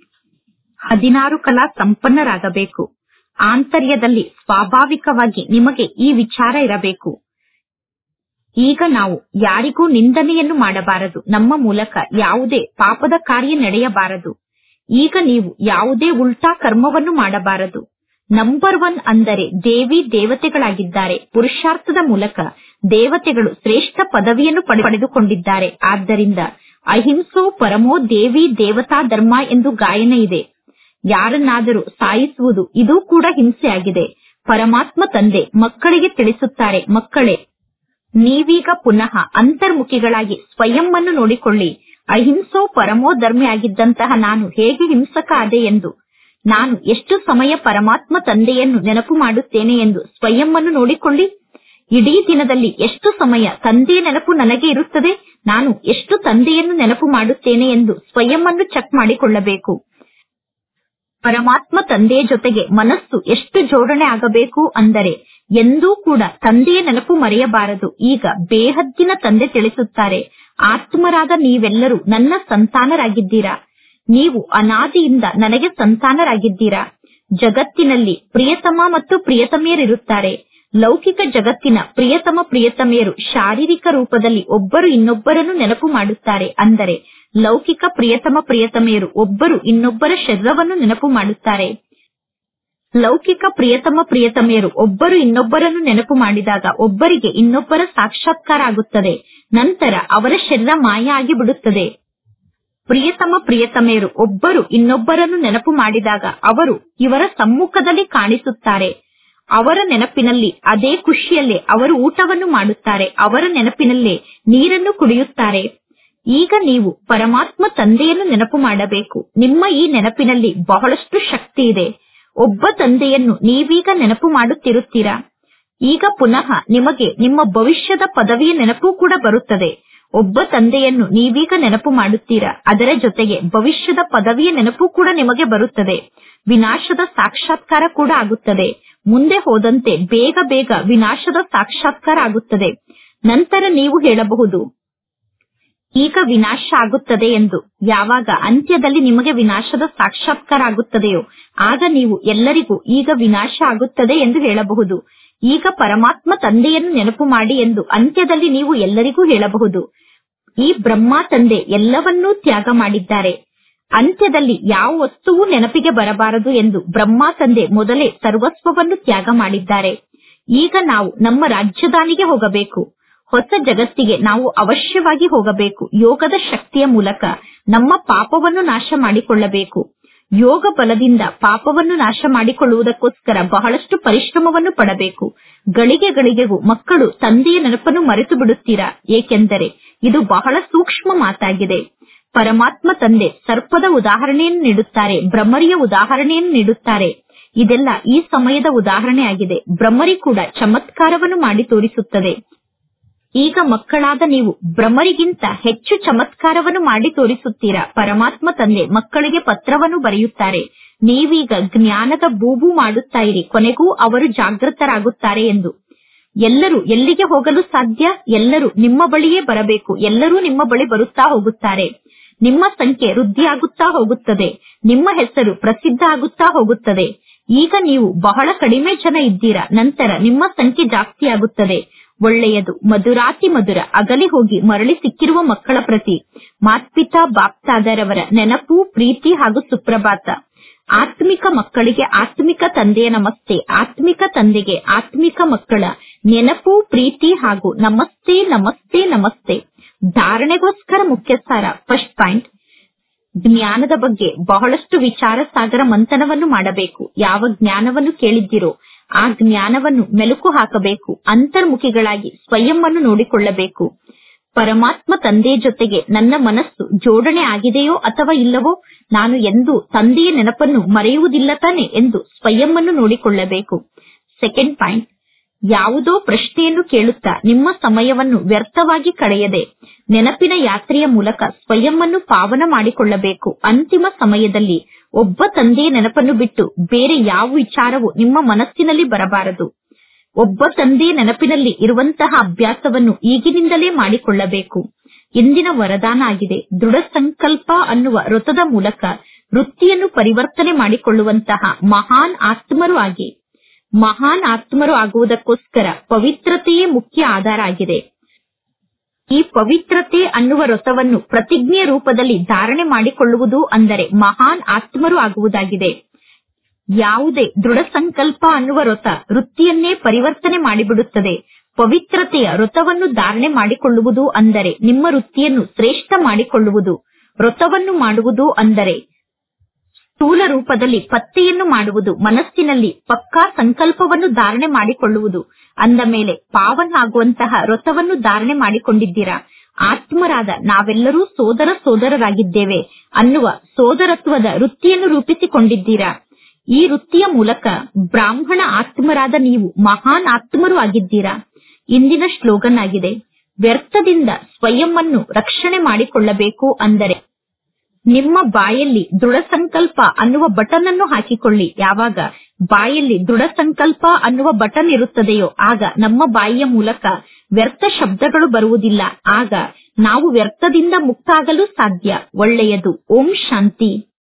16 ಕಲಾ ಸಂಪನ್ನರಾಗಬೇಕು. ಆಂತರ್ಯದಲ್ಲಿ ಸ್ವಾಭಾವಿಕವಾಗಿ ನಿಮಗೆ ಈ ವಿಚಾರ ಇರಬೇಕು. ಈಗ ನಾವು ಯಾರಿಗೂ ನಿಂದನೆಯನ್ನು ಮಾಡಬಾರದು. ನಮ್ಮ ಮೂಲಕ ಯಾವುದೇ ಪಾಪದ ಕಾರ್ಯ ನಡೆಯಬಾರದು. ಈಗ ನೀವು ಯಾವುದೇ ಉಲ್ಟಾ ಕರ್ಮವನ್ನು ಮಾಡಬಾರದು. ನಂಬರ್ 1 ಅಂದರೆ ದೇವಿ ದೇವತೆಗಳಾಗಿದ್ದಾರೆ. ಪುರುಷಾರ್ಥದ ಮೂಲಕ ದೇವತೆಗಳು ಶ್ರೇಷ್ಠ ಪದವಿಯನ್ನು ಪಡೆದುಕೊಂಡಿದ್ದಾರೆ. ಆದ್ದರಿಂದ ಅಹಿಂಸೋ ಪರಮೋ ದೇವಿ ದೇವತಾ ಧರ್ಮ ಎಂದು ಗಾಯನ ಇದೆ. ಯಾರನ್ನಾದರೂ ಸಾಯಿಸುವುದು ಇದು ಕೂಡ ಹಿಂಸೆಯಾಗಿದೆ. ಪರಮಾತ್ಮ ತಂದೆ ಮಕ್ಕಳಿಗೆ ತಿಳಿಸುತ್ತಾರೆ, ಮಕ್ಕಳೇ, ನೀವೀಗ ಪುನಃ ಅಂತರ್ಮುಖಿಗಳಾಗಿ ಸ್ವಯಂ ಅನ್ನು ನೋಡಿಕೊಳ್ಳಿ. ಅಹಿಂಸೋ ಪರಮೋ ಧರ್ಮಿ ಆಗಿದ್ದಂತಹ ನಾನು ಹೇಗೆ ಹಿಂಸಕ ಆದೆ ಎಂದು, ನಾನು ಎಷ್ಟು ಸಮಯ ಪರಮಾತ್ಮ ತಂದೆಯನ್ನು ನೆನಪು ಮಾಡುತ್ತೇನೆ ಎಂದು ಸ್ವಯಂ ಅನ್ನು ನೋಡಿಕೊಳ್ಳಿ. ಇಡೀ ದಿನದಲ್ಲಿ ಎಷ್ಟು ಸಮಯ ತಂದೆಯ ನೆನಪು ನನಗೆ ಇರುತ್ತದೆ, ನಾನು ಎಷ್ಟು ತಂದೆಯನ್ನು ನೆನಪು ಮಾಡುತ್ತೇನೆ ಎಂದು ಸ್ವಯಂ ಅನ್ನು ಚೆಕ್ ಮಾಡಿಕೊಳ್ಳಬೇಕು. ಪರಮಾತ್ಮ ತಂದೆಯ ಜೊತೆಗೆ ಮನಸ್ಸು ಎಷ್ಟು ಜೋಡಣೆ ಆಗಬೇಕು ಅಂದರೆ ಎಂದೂ ಕೂಡ ತಂದೆಯ ನೆನಪು ಮರೆಯಬಾರದು. ಈಗ ಬೇಹದ್ದಿನ ತಂದೆ ತಿಳಿಸುತ್ತಾರೆ, ಆತ್ಮರಾದ ನೀವೆಲ್ಲರೂ ನನ್ನ ಸಂತಾನರಾಗಿದ್ದೀರಾ. ನೀವು ಅನಾದಿಯಿಂದ ನನಗೆ ಸಂತಾನರಾಗಿದ್ದೀರಾ. ಜಗತ್ತಿನಲ್ಲಿ ಪ್ರಿಯತಮ ಮತ್ತು ಪ್ರಿಯತಮೆಯರಿರುತ್ತಾರೆ. ಲೌಕಿಕ ಜಗತ್ತಿನ ಪ್ರಿಯತಮ ಪ್ರಿಯತಮೆಯರು ಶಾರೀರಿಕ ರೂಪದಲ್ಲಿ ಒಬ್ಬರು ಇನ್ನೊಬ್ಬರನ್ನು ನೆನಪು ಮಾಡುತ್ತಾರೆ. ಅಂದರೆ ಲೌಕಿಕ ಪ್ರಿಯತಮ ಪ್ರಿಯತಮೆಯರು ಒಬ್ಬರು ಇನ್ನೊಬ್ಬರ ಶರೀರವನ್ನು ನೆನಪು ಮಾಡುತ್ತಾರೆ. ಲೌಕಿಕ ಪ್ರಿಯತಮ ಪ್ರಿಯತಮೆಯರು ಒಬ್ಬರು ಇನ್ನೊಬ್ಬರನ್ನು ನೆನಪು ಮಾಡಿದಾಗ ಒಬ್ಬರಿಗೆ ಇನ್ನೊಬ್ಬರ ಸಾಕ್ಷಾತ್ಕಾರ ಆಗುತ್ತದೆ. ನಂತರ ಅವರ ಶರೀರ ಮಾಯ ಆಗಿಬಿಡುತ್ತದೆ. ಪ್ರಿಯತಮ ಪ್ರಿಯತಮೆಯರು ಒಬ್ಬರು ಇನ್ನೊಬ್ಬರನ್ನು ನೆನಪು ಮಾಡಿದಾಗ ಅವರು ಇವರ ಸಮ್ಮುಖದಲ್ಲಿ ಕಾಣಿಸುತ್ತಾರೆ. ಅವರ ನೆನಪಿನಲ್ಲಿ ಅದೇ ಖುಷಿಯಲ್ಲೇ ಅವರು ಊಟವನ್ನು ಮಾಡುತ್ತಾರೆ. ಅವರ ನೆನಪಿನಲ್ಲೇ ನೀರನ್ನು ಕುಡಿಯುತ್ತಾರೆ. ಈಗ ನೀವು ಪರಮಾತ್ಮ ತಂದೆಯನ್ನು ನೆನಪು ಮಾಡಬೇಕು. ನಿಮ್ಮ ಈ ನೆನಪಿನಲ್ಲಿ ಬಹಳಷ್ಟು ಶಕ್ತಿ ಇದೆ. ಒಬ್ಬ ತಂದೆಯನ್ನು ನೀವೀಗ ನೆನಪು ಮಾಡುತ್ತಿರುತ್ತೀರಾ. ಈಗ ಪುನಃ ನಿಮಗೆ ನಿಮ್ಮ ಭವಿಷ್ಯದ ಪದವಿಯ ನೆನಪು ಕೂಡ ಬರುತ್ತದೆ. ಒಬ್ಬ ತಂದೆಯನ್ನು ನೀವೀಗ ನೆನಪು ಮಾಡುತ್ತೀರಾ, ಅದರ ಜೊತೆಗೆ ಭವಿಷ್ಯದ ಪದವಿಯ ನೆನಪು ಕೂಡ ನಿಮಗೆ ಬರುತ್ತದೆ. ವಿನಾಶದ ಸಾಕ್ಷಾತ್ಕಾರ ಕೂಡ ಆಗುತ್ತದೆ. ಮುಂದೆ ಹೋದಂತೆ ಬೇಗ ಬೇಗ ವಿನಾಶದ ಸಾಕ್ಷಾತ್ಕಾರ ಆಗುತ್ತದೆ. ನಂತರ ನೀವು ಹೇಳಬಹುದು, ಈಗ ವಿನಾಶ ಆಗುತ್ತದೆ ಎಂದು. ಯಾವಾಗ ಅಂತ್ಯದಲ್ಲಿ ನಿಮಗೆ ವಿನಾಶದ ಸಾಕ್ಷಾತ್ಕಾರ ಆಗುತ್ತದೆಯೋ ಆಗ ನೀವು ಎಲ್ಲರಿಗೂ ಈಗ ವಿನಾಶ ಆಗುತ್ತದೆ ಎಂದು ಹೇಳಬಹುದು. ಈಗ ಪರಮಾತ್ಮ ತಂದೆಯನ್ನು ನೆನಪು ಮಾಡಿ ಎಂದು ಅಂತ್ಯದಲ್ಲಿ ನೀವು ಎಲ್ಲರಿಗೂ ಹೇಳಬಹುದು. ಈ ಬ್ರಹ್ಮ ತಂದೆ ಎಲ್ಲವನ್ನೂ ತ್ಯಾಗ ಮಾಡಿದ್ದಾರೆ. ಅಂತ್ಯದಲ್ಲಿ ಯಾವ ವಸ್ತುವೂ ನೆನಪಿಗೆ ಬರಬಾರದು ಎಂದು ಬ್ರಹ್ಮ ತಂದೆ ಮೊದಲೇ ಸರ್ವಸ್ವವನ್ನು ತ್ಯಾಗ ಮಾಡಿದ್ದಾರೆ. ಈಗ ನಾವು ನಮ್ಮ ರಾಜಧಾನಿಗೆ ಹೋಗಬೇಕು. ಹೊಸ ಜಗತ್ತಿಗೆ ನಾವು ಅವಶ್ಯವಾಗಿ ಹೋಗಬೇಕು. ಯೋಗದ ಶಕ್ತಿಯ ಮೂಲಕ ನಮ್ಮ ಪಾಪವನ್ನು ನಾಶ ಮಾಡಿಕೊಳ್ಳಬೇಕು. ಯೋಗ ಬಲದಿಂದ ಪಾಪವನ್ನು ನಾಶ ಮಾಡಿಕೊಳ್ಳುವುದಕ್ಕೋಸ್ಕರ ಬಹಳಷ್ಟು ಪರಿಶ್ರಮವನ್ನು ಪಡಬೇಕು. ಗಳಿಗೆ ಗಳಿಗೆಗೂ ಮಕ್ಕಳು ತಂದೆಯ ನೆನಪನ್ನು ಮರೆತು ಬಿಡುತ್ತೀರಾ. ಏಕೆಂದರೆ ಇದು ಬಹಳ ಸೂಕ್ಷ್ಮ ಮಾತಾಗಿದೆ. ಪರಮಾತ್ಮ ತಂದೆ ಸರ್ಪದ ಉದಾಹರಣೆಯನ್ನು ನೀಡುತ್ತಾರೆ, ಭ್ರಮರಿಯ ಉದಾಹರಣೆಯನ್ನು ನೀಡುತ್ತಾರೆ. ಇದೆಲ್ಲ ಈ ಸಮಯದ ಉದಾಹರಣೆ ಆಗಿದೆ. ಭ್ರಮರಿ ಕೂಡ ಚಮತ್ಕಾರವನ್ನು ಮಾಡಿ ತೋರಿಸುತ್ತದೆ. ಈಗ ಮಕ್ಕಳಾದ ನೀವು ಭ್ರಮರಿಗಿಂತ ಹೆಚ್ಚು ಚಮತ್ಕಾರವನ್ನು ಮಾಡಿ ತೋರಿಸುತ್ತೀರಾ. ಪರಮಾತ್ಮ ತಂದೆ ಮಕ್ಕಳಿಗೆ ಪತ್ರವನ್ನು ಬರೆಯುತ್ತಾರೆ, ನೀವೀಗ ಜ್ಞಾನದ ಬೂಬು ಮಾಡುತ್ತಾ ಇರಿ, ಕೊನೆಗೂ ಅವರು ಜಾಗೃತರಾಗುತ್ತಾರೆ ಎಂದು. ಎಲ್ಲರೂ ಎಲ್ಲಿಗೆ ಹೋಗಲು ಸಾಧ್ಯ? ಎಲ್ಲರೂ ನಿಮ್ಮ ಬಳಿಯೇ ಬರಬೇಕು. ಎಲ್ಲರೂ ನಿಮ್ಮ ಬಳಿ ಬರುತ್ತಾ ಹೋಗುತ್ತಾರೆ. ನಿಮ್ಮ ಸಂಖ್ಯೆ ವೃದ್ಧಿಯಾಗುತ್ತಾ ಹೋಗುತ್ತದೆ. ನಿಮ್ಮ ಹೆಸರು ಪ್ರಸಿದ್ಧ ಆಗುತ್ತಾ ಹೋಗುತ್ತದೆ. ಈಗ ನೀವು ಬಹಳ ಕಡಿಮೆ ಜನ ಇದ್ದೀರಾ, ನಂತರ ನಿಮ್ಮ ಸಂಖ್ಯೆ ಜಾಸ್ತಿ ಆಗುತ್ತದೆ. ಒಳ್ಳೆಯದು. ಮಧುರಾತಿ ಮಧುರ ಅಗಲಿ ಹೋಗಿ ಮರಳಿ ಸಿಕ್ಕಿರುವ ಮಕ್ಕಳ ಪ್ರತಿ ಮಾತ್ಪಿತಾ ಬಾಪ್ತಾದರವರ ನೆನಪು, ಪ್ರೀತಿ ಹಾಗೂ ಸುಪ್ರಭಾತ. ಆತ್ಮಿಕ ಮಕ್ಕಳಿಗೆ ಆತ್ಮಿಕ ತಂದೆಯ ನಮಸ್ತೆ, ಆತ್ಮಿಕ ತಂದೆಗೆ ಆತ್ಮಿಕ ಮಕ್ಕಳ ನೆನಪು, ಪ್ರೀತಿ ಹಾಗೂ ನಮಸ್ತೆ ನಮಸ್ತೆ ನಮಸ್ತೆ. ಧಾರಣೆಗೋಸ್ಕರ ಮುಖ್ಯ ಸಾರ. ಫಸ್ಟ್ ಪಾಯಿಂಟ್, ಜ್ಞಾನದ ಬಗ್ಗೆ ಬಹಳಷ್ಟು ವಿಚಾರ ಸಾಗರ ಮಂಥನವನ್ನು ಮಾಡಬೇಕು. ಯಾವ ಜ್ಞಾನವನ್ನು ಕೇಳಿದ್ದೀರೋ ಆ ಜ್ಞಾನವನ್ನು ಮೆಲುಕು ಹಾಕಬೇಕು. ಅಂತರ್ಮುಖಿಗಳಾಗಿ ಸ್ವಯಂ ಅನ್ನು ನೋಡಿಕೊಳ್ಳಬೇಕು. ಪರಮಾತ್ಮ ತಂದೆಯ ಜೊತೆಗೆ ನನ್ನ ಮನಸ್ಸು ಜೋಡಣೆ ಆಗಿದೆಯೋ ಅಥವಾ ಇಲ್ಲವೋ, ನಾನು ಎಂದೂ ತಂದೆಯ ನೆನಪನ್ನು ಮರೆಯುವುದಿಲ್ಲ ತಾನೆ ಎಂದು ಸ್ವಯಂ ಅನ್ನು ನೋಡಿಕೊಳ್ಳಬೇಕು. ಸೆಕೆಂಡ್ ಪಾಯಿಂಟ್, ಯಾವುದೋ ಪ್ರಶ್ನೆಯನ್ನು ಕೇಳುತ್ತಾ ನಿಮ್ಮ ಸಮಯವನ್ನು ವ್ಯರ್ಥವಾಗಿ ಕಳೆಯದೆ ನೆನಪಿನ ಯಾತ್ರೆಯ ಮೂಲಕ ಸ್ವಯಂ ಅನ್ನು ಪಾವನ ಮಾಡಿಕೊಳ್ಳಬೇಕು. ಅಂತಿಮ ಸಮಯದಲ್ಲಿ ಒಬ್ಬ ತಂದೆಯ ನೆನಪನ್ನು ಬಿಟ್ಟು ಬೇರೆ ಯಾವ ವಿಚಾರವೂ ನಿಮ್ಮ ಮನಸ್ಸಿನಲ್ಲಿ ಬರಬಾರದು. ಒಬ್ಬ ತಂದೆಯ ನೆನಪಿನಲ್ಲಿ ಇರುವಂತಹ ಅಭ್ಯಾಸವನ್ನು ಈಗಿನಿಂದಲೇ ಮಾಡಿಕೊಳ್ಳಬೇಕು. ಇಂದಿನ ವರದಾನ ಆಗಿದೆ, ದೃಢ ಸಂಕಲ್ಪ ಅನ್ನುವ ವ್ರತದ ಮೂಲಕ ವೃತ್ತಿಯನ್ನು ಪರಿವರ್ತನೆ ಮಾಡಿಕೊಳ್ಳುವಂತಹ ಮಹಾನ್ ಆತ್ಮರು ಆಗಿ. ಮಹಾನ್ ಆತ್ಮರು ಆಗುವುದಕ್ಕೋಸ್ಕರ ಪವಿತ್ರತೆಯೇ ಮುಖ್ಯ ಆಧಾರ ಆಗಿದೆ. ಈ ಪವಿತ್ರತೆ ಅನ್ನುವ ವ್ರತವನ್ನು ಪ್ರತಿಜ್ಞೆಯ ರೂಪದಲ್ಲಿ ಧಾರಣೆ ಮಾಡಿಕೊಳ್ಳುವುದು ಅಂದರೆ ಮಹಾನ್ ಆತ್ಮರು ಆಗುವುದಾಗಿದೆ. ಯಾವುದೇ ದೃಢ ಸಂಕಲ್ಪ ಅನ್ನುವ ವ್ರತ ವೃತ್ತಿಯನ್ನೇ ಪರಿವರ್ತನೆ ಮಾಡಿಬಿಡುತ್ತದೆ. ಪವಿತ್ರತೆಯ ವ್ರತವನ್ನು ಧಾರಣೆ ಮಾಡಿಕೊಳ್ಳುವುದು ಅಂದರೆ ನಿಮ್ಮ ವೃತ್ತಿಯನ್ನು ಶ್ರೇಷ್ಠ ಮಾಡಿಕೊಳ್ಳುವುದು. ವ್ರತವನ್ನು ಮಾಡುವುದು ಅಂದರೆ ಸ್ಥೂಲ ರೂಪದಲ್ಲಿ ಪತ್ತೆಯನ್ನು ಮಾಡುವುದು. ಮನಸ್ಸಿನಲ್ಲಿ ಪಕ್ಕಾ ಸಂಕಲ್ಪವನ್ನು ಧಾರಣೆ ಮಾಡಿಕೊಳ್ಳುವುದು. ಅಂದ ಮೇಲೆ ಪಾವನ ಆಗುವಂತಹ ವ್ರತವನ್ನು ಧಾರಣೆ ಮಾಡಿಕೊಂಡಿದ್ದೀರಾ. ಆತ್ಮರಾದ ನಾವೆಲ್ಲರೂ ಸೋದರರಾಗಿದ್ದೇವೆ ಅನ್ನುವ ಸೋದರತ್ವದ ವೃತ್ತಿಯನ್ನು ರೂಪಿಸಿಕೊಂಡಿದ್ದೀರಾ. ಈ ವೃತ್ತಿಯ ಮೂಲಕ ಬ್ರಾಹ್ಮಣ ಆತ್ಮರಾದ ನೀವು ಮಹಾನ್ ಆತ್ಮರು ಆಗಿದ್ದೀರಾ. ಇಂದಿನ ಶ್ಲೋಗನ್ ಆಗಿದೆ, ವ್ಯರ್ಥದಿಂದ ಸ್ವಯಂ ಅನ್ನು ರಕ್ಷಣೆ ಮಾಡಿಕೊಳ್ಳಬೇಕು ಅಂದರೆ ನಿಮ್ಮ ಬಾಯಲ್ಲಿ ದೃಢ ಸಂಕಲ್ಪ ಅನ್ನುವ ಬಟನ್ ಅನ್ನು ಹಾಕಿಕೊಳ್ಳಿ. ಯಾವಾಗ ಬಾಯಲ್ಲಿ ದೃಢ ಸಂಕಲ್ಪ ಅನ್ನುವ ಬಟನ್ ಇರುತ್ತದೆಯೋ ಆಗ ನಮ್ಮ ಬಾಯಿಯ ಮೂಲಕ ವ್ಯರ್ಥ ಶಬ್ದಗಳು ಬರುವುದಿಲ್ಲ. ಆಗ ನಾವು ವ್ಯರ್ಥದಿಂದ ಮುಕ್ತ ಆಗಲು ಸಾಧ್ಯ. ಒಳ್ಳೆಯದು. ಓಂ ಶಾಂತಿ.